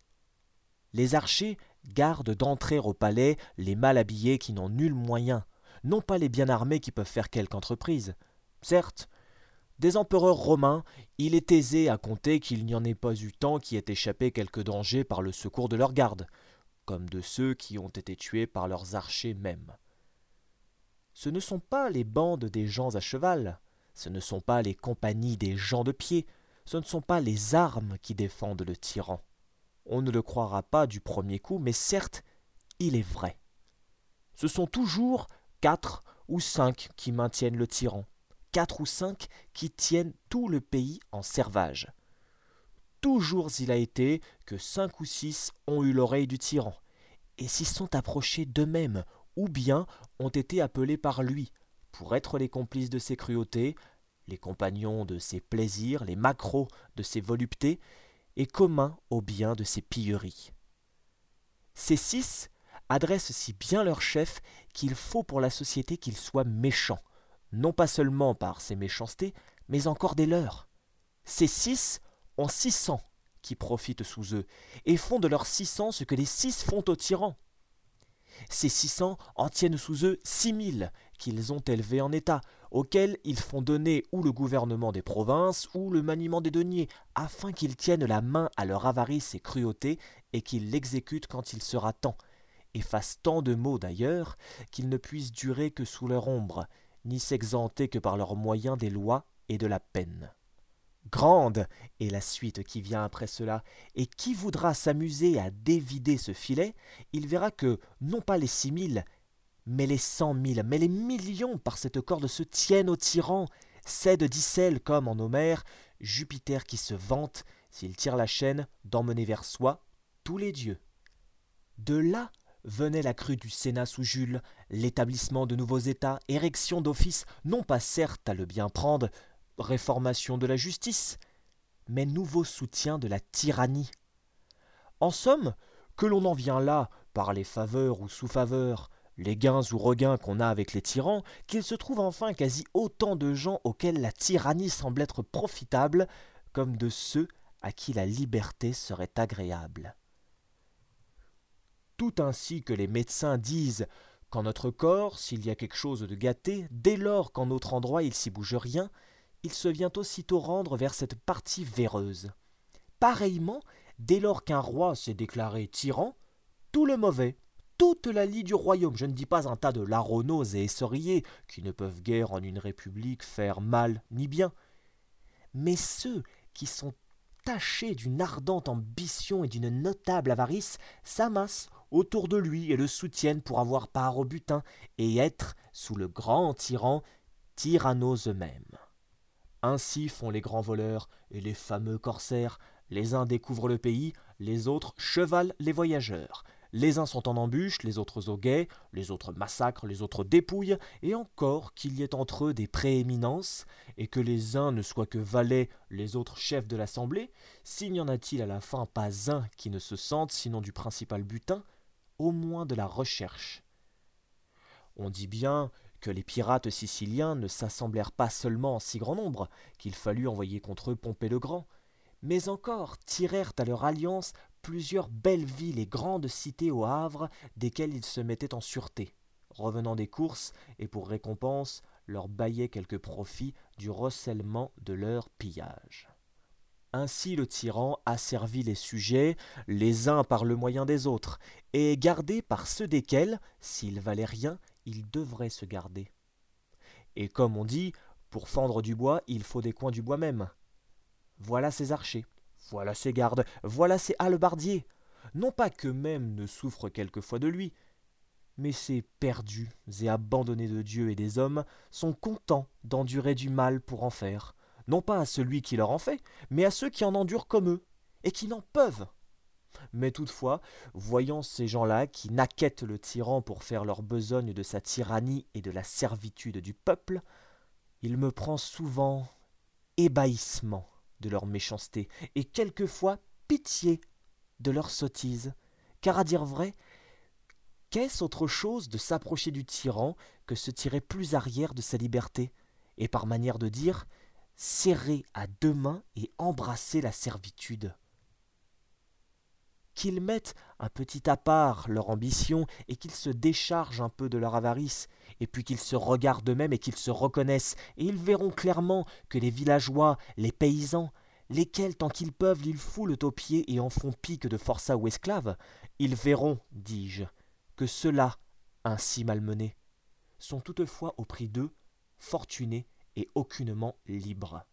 Les archers gardent d'entrer au palais les mal habillés qui n'ont nul moyen, non pas les bien armés qui peuvent faire quelque entreprise. Certes, des empereurs romains, il est aisé à compter qu'il n'y en ait pas eu tant qui aient échappé quelque danger par le secours de leurs gardes, comme de ceux qui ont été tués par leurs archers mêmes. Ce ne sont pas les bandes des gens à cheval, ce ne sont pas les compagnies des gens de pied, ce ne sont pas les armes qui défendent le tyran. On ne le croira pas du premier coup, mais certes, il est vrai. Ce sont toujours 4 ou 5 qui maintiennent le tyran, 4 ou 5 qui tiennent tout le pays en servage. Toujours il a été que 5 ou 6 ont eu l'oreille du tyran, et s'y sont approchés d'eux-mêmes, ou bien ont été appelés par lui, pour être les complices de ses cruautés, les compagnons de ses plaisirs, les maquereaux de ses voluptés, et communs au bien de ses pilleries. Ces 6 adressent si bien leur chef qu'il faut pour la société qu'il soit méchant, non pas seulement par ses méchancetés, mais encore des leurs. Ces 6 ont 600 qui profitent sous eux, et font de leurs 600 ce que les 6 font aux tyrans. Ces 600 en tiennent sous eux 6000 qu'ils ont élevés en état, auxquels ils font donner ou le gouvernement des provinces ou le maniement des deniers, afin qu'ils tiennent la main à leur avarice et cruauté, et qu'ils l'exécutent quand il sera temps, et fassent tant de maux d'ailleurs, qu'ils ne puissent durer que sous leur ombre, ni s'exenter que par leurs moyens des lois et de la peine. Grande est la suite qui vient après cela, et qui voudra s'amuser à dévider ce filet, il verra que, non pas les 6000, mais les 100 000, mais les millions par cette corde se tiennent au tyran, cèdent d'Icelle comme en Homère, Jupiter qui se vante, s'il tire la chaîne, d'emmener vers soi tous les dieux. De là venait la crue du Sénat sous Jules, l'établissement de nouveaux États, érection d'office, non pas certes à le bien prendre, réformation de la justice, mais nouveau soutien de la tyrannie. En somme, que l'on en vient là par les faveurs ou sous-faveurs, les gains ou regains qu'on a avec les tyrans, qu'il se trouve enfin quasi autant de gens auxquels la tyrannie semble être profitable, comme de ceux à qui la liberté serait agréable. Tout ainsi que les médecins disent qu'en notre corps, s'il y a quelque chose de gâté, dès lors qu'en autre endroit il s'y bouge rien, il se vient aussitôt rendre vers cette partie véreuse. Pareillement, dès lors qu'un roi s'est déclaré tyran, tout le mauvais, toute la lie du royaume, je ne dis pas un tas de larronneaux et essoriers qui ne peuvent guère en une république faire mal ni bien, mais ceux qui sont tachés d'une ardente ambition et d'une notable avarice s'amassent autour de lui et le soutiennent pour avoir part au butin et être, sous le grand tyran, tyrannos eux-mêmes. Ainsi font les grands voleurs et les fameux corsaires. Les uns découvrent le pays, les autres chevalent les voyageurs. Les uns sont en embûche, les autres au guet, les autres massacrent, les autres dépouillent, et encore qu'il y ait entre eux des prééminences, et que les uns ne soient que valets, les autres chefs de l'assemblée, s'il n'y en a-t-il à la fin pas un qui ne se sente, sinon du principal butin, au moins de la recherche. On dit bien que les pirates siciliens ne s'assemblèrent pas seulement en si grand nombre, qu'il fallut envoyer contre eux Pompée le Grand, mais encore tirèrent à leur alliance plusieurs belles villes et grandes cités au Havre, desquelles ils se mettaient en sûreté, revenant des courses, et pour récompense leur baillaient quelques profits du recèlement de leur pillage. Ainsi le tyran asservit les sujets, les uns par le moyen des autres, et gardé par ceux desquels, s'ils valaient rien, il devrait se garder. Et comme on dit, pour fendre du bois, il faut des coins du bois même. Voilà ses archers, voilà ses gardes, voilà ses hallebardiers. Non pas qu'eux-mêmes ne souffrent quelquefois de lui, mais ces perdus et abandonnés de Dieu et des hommes sont contents d'endurer du mal pour en faire, non pas à celui qui leur en fait, mais à ceux qui en endurent comme eux, et qui n'en peuvent. Mais toutefois, voyant ces gens-là qui naquettent le tyran pour faire leur besogne de sa tyrannie et de la servitude du peuple, il me prend souvent ébahissement de leur méchanceté et quelquefois pitié de leur sottise, car à dire vrai, qu'est-ce autre chose de s'approcher du tyran que se tirer plus arrière de sa liberté, et par manière de dire, serrer à deux mains et embrasser la servitude. Qu'ils mettent un petit à part leur ambition et qu'ils se déchargent un peu de leur avarice, et puis qu'ils se regardent eux-mêmes et qu'ils se reconnaissent, et ils verront clairement que les villageois, les paysans, lesquels tant qu'ils peuvent ils foulent aux pieds et en font pique de forçats ou esclaves, ils verront, dis-je, que ceux-là, ainsi malmenés, sont toutefois au prix d'eux, fortunés et aucunement libres.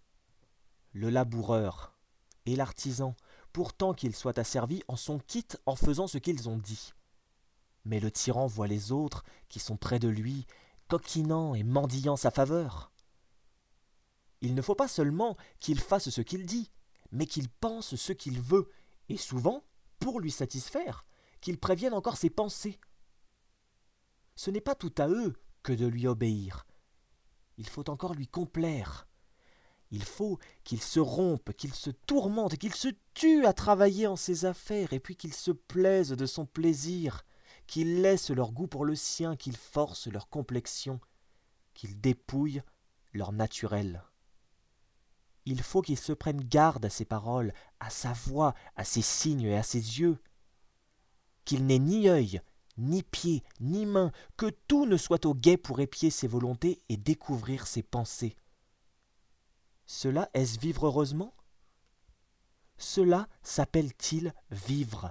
Le laboureur et l'artisan, pourtant qu'ils soient asservis, en sont quittes en faisant ce qu'ils ont dit. Mais le tyran voit les autres qui sont près de lui, coquinant et mendiant sa faveur. Il ne faut pas seulement qu'il fasse ce qu'il dit, mais qu'il pense ce qu'il veut, et souvent, pour lui satisfaire, qu'il prévienne encore ses pensées. Ce n'est pas tout à eux que de lui obéir. Il faut encore lui complaire. Il faut qu'il se rompe, qu'il se tourmente, qu'il se tue à travailler en ses affaires, et puis qu'il se plaise de son plaisir, qu'il laisse leur goût pour le sien, qu'il force leur complexion, qu'il dépouille leur naturel. Il faut qu'il se prenne garde à ses paroles, à sa voix, à ses signes et à ses yeux, qu'il n'ait ni œil, ni pied, ni main, que tout ne soit au guet pour épier ses volontés et découvrir ses pensées. Cela est-ce vivre heureusement? Cela s'appelle-t-il vivre?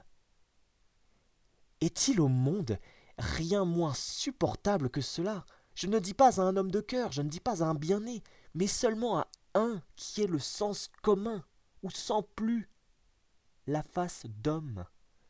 Est-il au monde rien moins supportable que cela? Je ne dis pas à un homme de cœur, je ne dis pas à un bien-né, mais seulement à un qui ait le sens commun, ou sans plus, la face d'homme.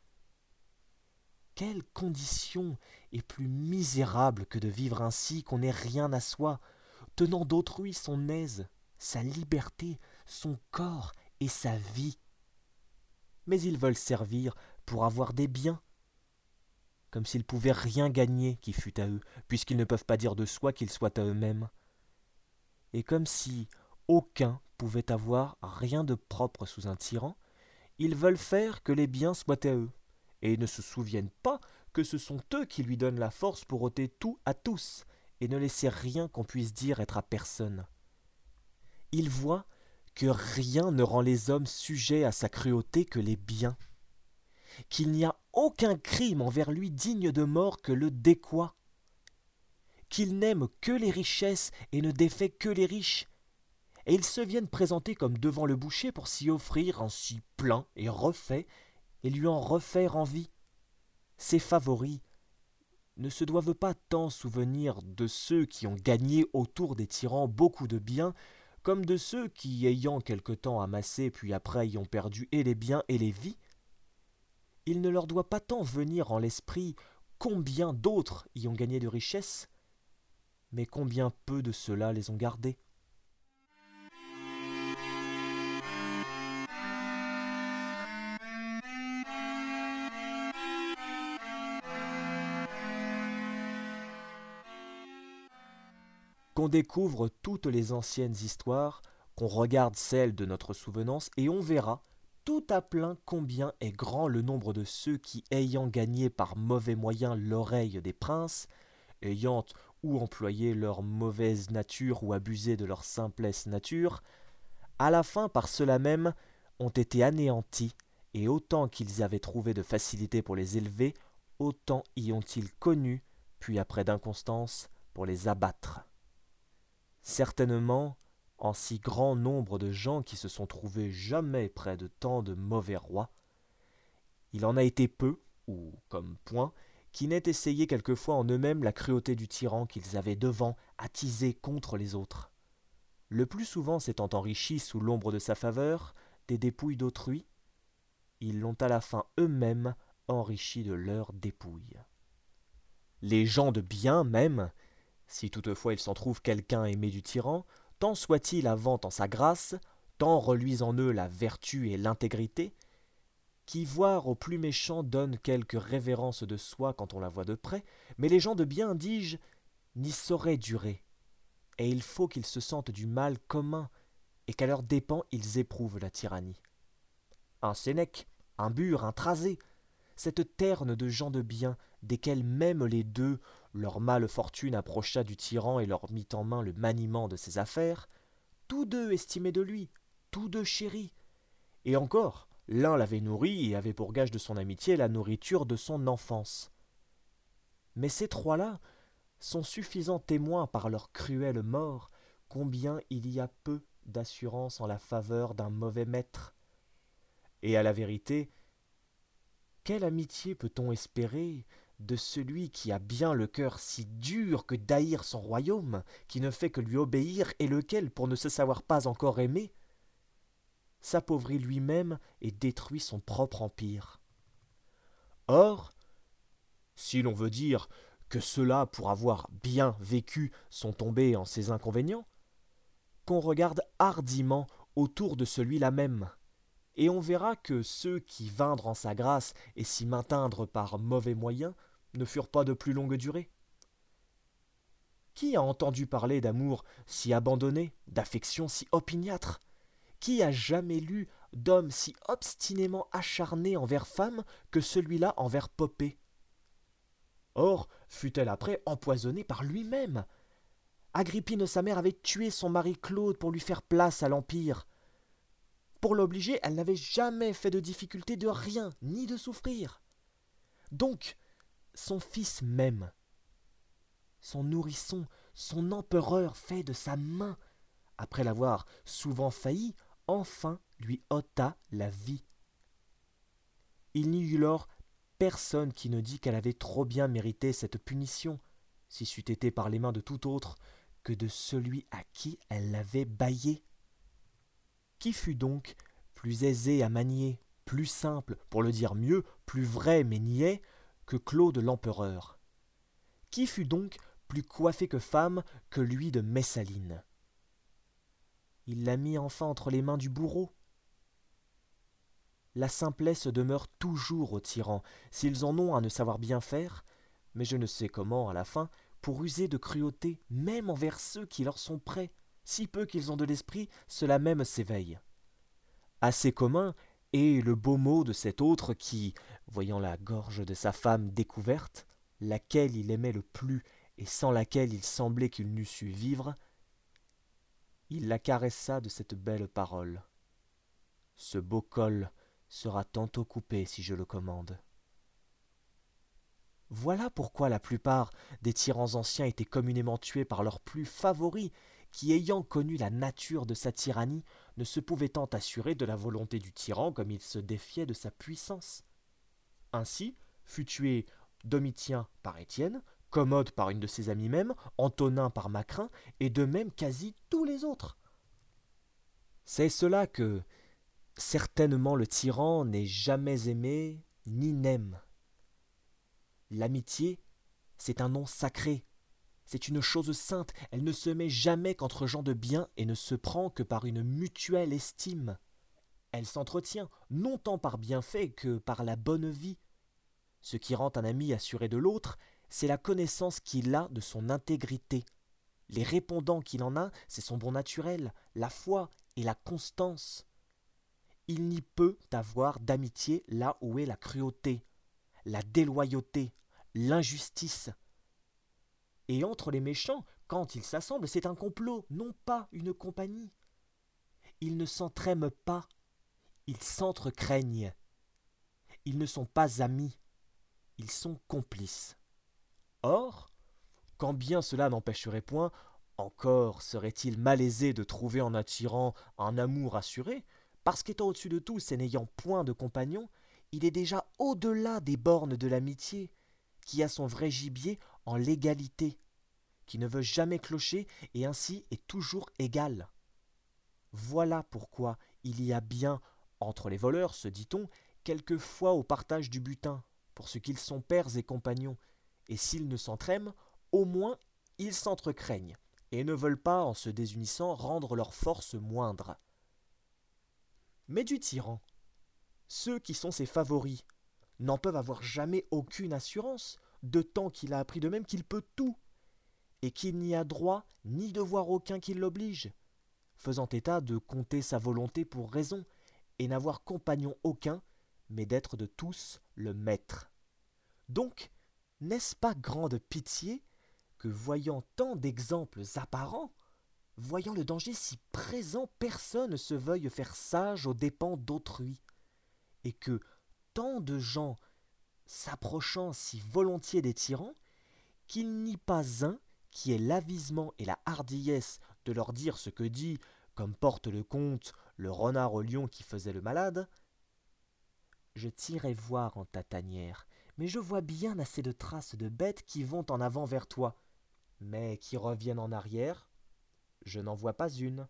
Quelle condition est plus misérable que de vivre ainsi, qu'on n'ait rien à soi, tenant d'autrui son aise, sa liberté, son corps et sa vie. Mais ils veulent servir pour avoir des biens, comme s'ils pouvaient rien gagner qui fût à eux, puisqu'ils ne peuvent pas dire de soi qu'ils soient à eux-mêmes, et comme si aucun pouvait avoir rien de propre sous un tyran, ils veulent faire que les biens soient à eux, et ne se souviennent pas que ce sont eux qui lui donnent la force pour ôter tout à tous, et ne laisser rien qu'on puisse dire être à personne. Ils voient que rien ne rend les hommes sujets à sa cruauté que les biens, qu'il n'y a aucun crime envers lui digne de mort que le décoit, qu'il n'aime que les richesses et ne défait que les riches, et ils se viennent présenter comme devant le boucher pour s'y offrir ainsi plein et refait, et lui en refaire envie. Ses favoris ne se doivent pas tant souvenir de ceux qui ont gagné autour des tyrans beaucoup de biens, comme de ceux qui, ayant quelque temps amassé, puis après y ont perdu et les biens et les vies. Il ne leur doit pas tant venir en l'esprit combien d'autres y ont gagné de richesses, mais combien peu de ceux-là les ont gardés. Qu'on découvre toutes les anciennes histoires, qu'on regarde celles de notre souvenance, et on verra tout à plein combien est grand le nombre de ceux qui, ayant gagné par mauvais moyens l'oreille des princes, ayant ou employé leur mauvaise nature ou abusé de leur simplesse nature, à la fin par cela même ont été anéantis, et autant qu'ils avaient trouvé de facilité pour les élever, autant y ont-ils connu, puis après d'inconstance, pour les abattre. Certainement, en si grand nombre de gens qui se sont trouvés jamais près de tant de mauvais rois, il en a été peu, ou comme point, qui n'aient essayé quelquefois en eux-mêmes la cruauté du tyran qu'ils avaient devant attiser contre les autres. Le plus souvent s'étant enrichis sous l'ombre de sa faveur, des dépouilles d'autrui, ils l'ont à la fin eux-mêmes enrichi de leurs dépouilles. Les gens de bien même, si toutefois il s'en trouve quelqu'un aimé du tyran, tant soit-il avant en sa grâce, tant reluise en eux la vertu et l'intégrité, qui, voire aux plus méchants, donne quelque révérence de soi quand on la voit de près, mais les gens de bien, dis-je, n'y sauraient durer, et il faut qu'ils se sentent du mal commun, et qu'à leurs dépens ils éprouvent la tyrannie. Un Sénèque, un Bure, un Thrasée, cette terne de gens de bien, desquels même les deux, leur mâle fortune approcha du tyran et leur mit en main le maniement de ses affaires, tous deux estimaient de lui, tous deux chéris. Et encore, l'un l'avait nourri et avait pour gage de son amitié la nourriture de son enfance. Mais ces trois-là sont suffisants témoins par leur cruelle mort combien il y a peu d'assurance en la faveur d'un mauvais maître. Et à la vérité, quelle amitié peut-on espérer de celui qui a bien le cœur si dur que d'haïr son royaume, qui ne fait que lui obéir, et lequel, pour ne se savoir pas encore aimé, s'appauvrit lui-même et détruit son propre empire. Or, si l'on veut dire que ceux-là, pour avoir bien vécu, sont tombés en ces inconvénients, qu'on regarde hardiment autour de celui-là même, et on verra que ceux qui vinrent en sa grâce et s'y maintindrent par mauvais moyens ne furent pas de plus longue durée. Qui a entendu parler d'amour si abandonné, d'affection si opiniâtre? Qui a jamais lu d'homme si obstinément acharné envers femme que celui-là envers Poppée? Or, fut-elle après empoisonnée par lui-même? Agrippine, sa mère, avait tué son mari Claude pour lui faire place à l'Empire. Pour l'obliger, elle n'avait jamais fait de difficulté de rien, ni de souffrir. Donc, son fils même, son nourrisson, son empereur fait de sa main, après l'avoir souvent failli, enfin lui ôta la vie. Il n'y eut lors personne qui ne dit qu'elle avait trop bien mérité cette punition, si c'eût été par les mains de tout autre que de celui à qui elle l'avait bâillé. Qui fut donc plus aisé à manier, plus simple, pour le dire mieux, plus vrai mais niais, que Claude l'empereur? Qui fut donc plus coiffé que femme que lui de Messaline? Il l'a mis enfin entre les mains du bourreau. La simplesse demeure toujours aux tyrans, s'ils en ont à ne savoir bien faire, mais je ne sais comment, à la fin, pour user de cruauté, même envers ceux qui leur sont prêts, si peu qu'ils ont de l'esprit, cela même s'éveille. Assez commun est le beau mot de cet autre qui, voyant la gorge de sa femme découverte, laquelle il aimait le plus et sans laquelle il semblait qu'il n'eût su vivre, il la caressa de cette belle parole. Ce beau col sera tantôt coupé si je le commande. Voilà pourquoi la plupart des tyrans anciens étaient communément tués par leurs plus favoris, qui, ayant connu la nature de sa tyrannie, ne se pouvaient tant assurer de la volonté du tyran comme ils se défiaient de sa puissance. Ainsi fut tué Domitien par Étienne, Commode par une de ses amies même, Antonin par Macrin, et de même quasi tous les autres. C'est cela que, certainement, le tyran n'est jamais aimé ni n'aime. L'amitié, c'est un nom sacré, c'est une chose sainte, elle ne se met jamais qu'entre gens de bien et ne se prend que par une mutuelle estime. Elle s'entretient, non tant par bienfait que par la bonne vie. Ce qui rend un ami assuré de l'autre, c'est la connaissance qu'il a de son intégrité. Les répondants qu'il en a, c'est son bon naturel, la foi et la constance. Il n'y peut avoir d'amitié là où est la cruauté, la déloyauté, l'injustice. Et entre les méchants, quand ils s'assemblent, c'est un complot, non pas une compagnie. Ils ne s'entr'aiment pas, ils s'entrecraignent. Ils ne sont pas amis, ils sont complices. Or, quand bien cela n'empêcherait point, encore serait-il malaisé de trouver en un tyran un amour assuré, parce qu'étant au-dessus de tous et n'ayant point de compagnon, il est déjà au-delà des bornes de l'amitié, qui a son vrai gibier en l'égalité, qui ne veut jamais clocher et ainsi est toujours égal. Voilà pourquoi il y a bien, entre les voleurs, se dit-on, quelquefois au partage du butin, pour ce qu'ils sont pères et compagnons, et s'ils ne s'entr'aiment, au moins ils s'entrecraignent, et ne veulent pas, en se désunissant, rendre leur force moindre. Mais du tyran, Ceux qui sont ses favoris n'en peuvent avoir jamais aucune assurance, de temps qu'il a appris de même qu'il peut tout, et qu'il n'y a droit ni devoir aucun qui l'oblige, faisant état de compter sa volonté pour raison, et n'avoir compagnon aucun, mais d'être de tous le maître. Donc, n'est-ce pas grande pitié que, voyant tant d'exemples apparents, voyant le danger si présent, personne ne se veuille faire sage aux dépens d'autrui, et que tant de gens s'approchant si volontiers des tyrans, qu'il n'y ait pas un qui ait l'avisement et la hardiesse de leur dire ce que dit, comme porte le conte, le renard au lion qui faisait le malade. Je t'irai voir en ta tanière, mais je vois bien assez de traces de bêtes qui vont en avant vers toi, mais qui reviennent en arrière, je n'en vois pas une.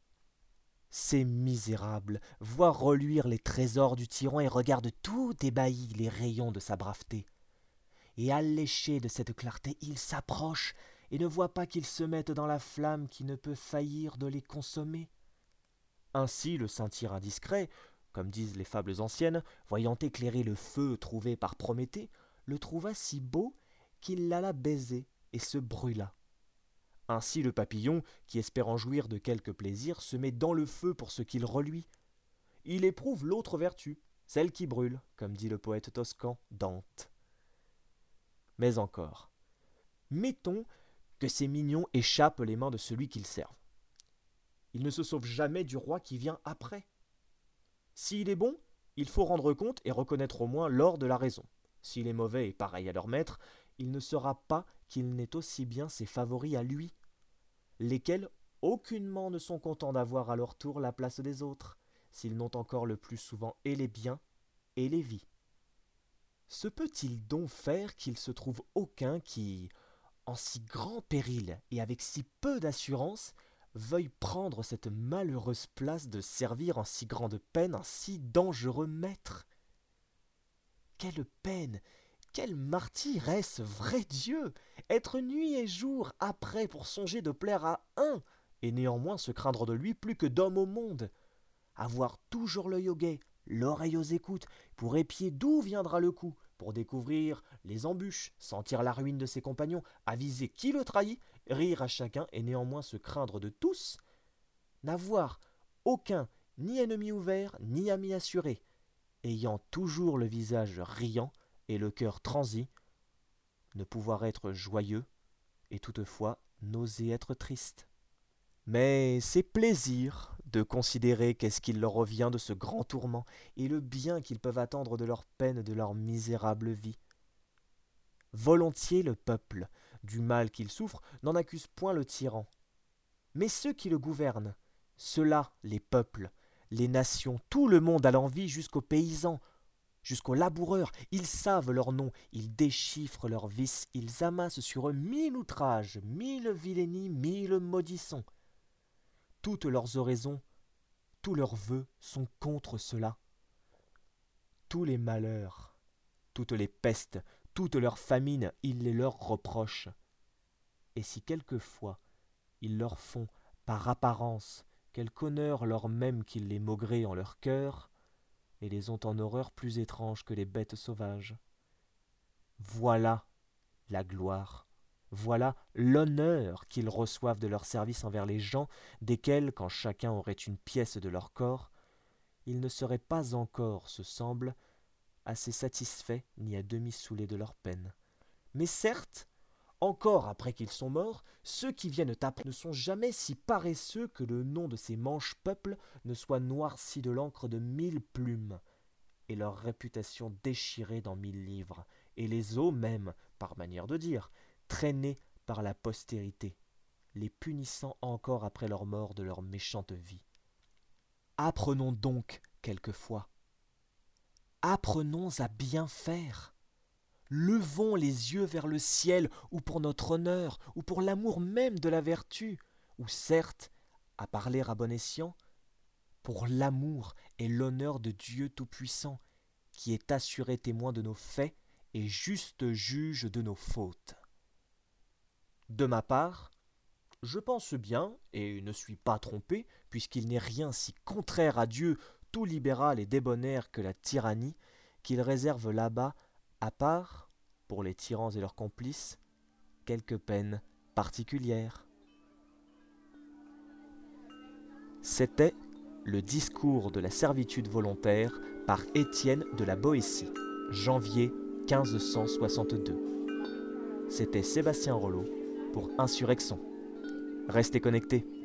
Ces misérables voient reluire les trésors du tyran et regardent tout ébahis les rayons de sa braveté. Et alléchés de cette clarté, ils s'approchent et ne voient pas qu'ils se mettent dans la flamme qui ne peut faillir de les consommer. Ainsi le saint-Tyr indiscret, comme disent les fables anciennes, voyant éclairer le feu trouvé par Prométhée, le trouva si beau qu'il l'alla baiser et se brûla. Ainsi le papillon, qui espérant jouir de quelque plaisir, se met dans le feu pour ce qu'il reluit. Il éprouve l'autre vertu, celle qui brûle, comme dit le poète toscan Dante. Mais encore, mettons que ces mignons échappent les mains de celui qu'ils servent. Ils ne se sauvent jamais du roi qui vient après. S'il est bon, il faut rendre compte et reconnaître au moins l'or de la raison. S'il est mauvais et pareil à leur maître, il ne sera pas qu'il n'ait aussi bien ses favoris à lui, lesquels aucunement ne sont contents d'avoir à leur tour la place des autres, s'ils n'ont encore le plus souvent et les biens et les vies. Se peut-il donc faire qu'il se trouve aucun qui, en si grand péril et avec si peu d'assurance, veuille prendre cette malheureuse place de servir en si grande peine un si dangereux maître? Quelle peine, quel martyre est-ce, vrai Dieu, être nuit et jour après pour songer de plaire à un, et néanmoins se craindre de lui plus que d'homme au monde, avoir toujours l'œil au guet, l'oreille aux écoutes, pour épier d'où viendra le coup, pour découvrir les embûches, sentir la ruine de ses compagnons, aviser qui le trahit, rire à chacun et néanmoins se craindre de tous, n'avoir aucun ni ennemi ouvert ni ami assuré, ayant toujours le visage riant et le cœur transi, ne pouvoir être joyeux et toutefois n'oser être triste. Mais c'est plaisir de considérer qu'est-ce qu'il leur revient de ce grand tourment et le bien qu'ils peuvent attendre de leur peine et de leur misérable vie. Volontiers le peuple, du mal qu'il souffre, n'en accuse point le tyran. Mais ceux qui le gouvernent, ceux-là, les peuples, les nations, tout le monde a l'envie jusqu'aux paysans, jusqu'aux laboureurs, ils savent leurs noms, ils déchiffrent leurs vices, ils amassent sur eux 1000 outrages, 1000 vilainies, 1000 maudissons. Toutes leurs oraisons, tous leurs vœux sont contre cela. Tous les malheurs, toutes les pestes, toutes leurs famines, ils les leur reprochent. Et si quelquefois ils leur font, par apparence, quelque honneur lors même qu'ils les maugraient en leur cœur, et les ont en horreur plus étrange que les bêtes sauvages. Voilà la gloire, voilà l'honneur qu'ils reçoivent de leur service envers les gens, desquels, quand chacun aurait une pièce de leur corps, ils ne seraient pas encore, se semble, assez satisfaits ni à demi saoulés de leur peine. Mais certes, encore après qu'ils sont morts, ceux qui viennent après ne sont jamais si paresseux que le nom de ces manches peuples ne soit noirci de l'encre de 1000 plumes, et leur réputation déchirée dans 1000 livres, et les os même, par manière de dire, traînés par la postérité, les punissant encore après leur mort de leur méchante vie. Apprenons donc quelquefois, apprenons à bien faire. Levons les yeux vers le ciel, ou pour notre honneur, ou pour l'amour même de la vertu, ou certes, à parler à bon escient, pour l'amour et l'honneur de Dieu Tout-Puissant, qui est assuré témoin de nos faits et juste juge de nos fautes. De ma part, je pense bien, et ne suis pas trompé, puisqu'il n'est rien si contraire à Dieu, tout libéral et débonnaire que la tyrannie, qu'il réserve là-bas, à part, pour les tyrans et leurs complices, quelques peines particulières. C'était le discours de la servitude volontaire par Étienne de la Boétie, janvier 1562. C'était Sébastien Rollo pour Insurrection. Restez connectés.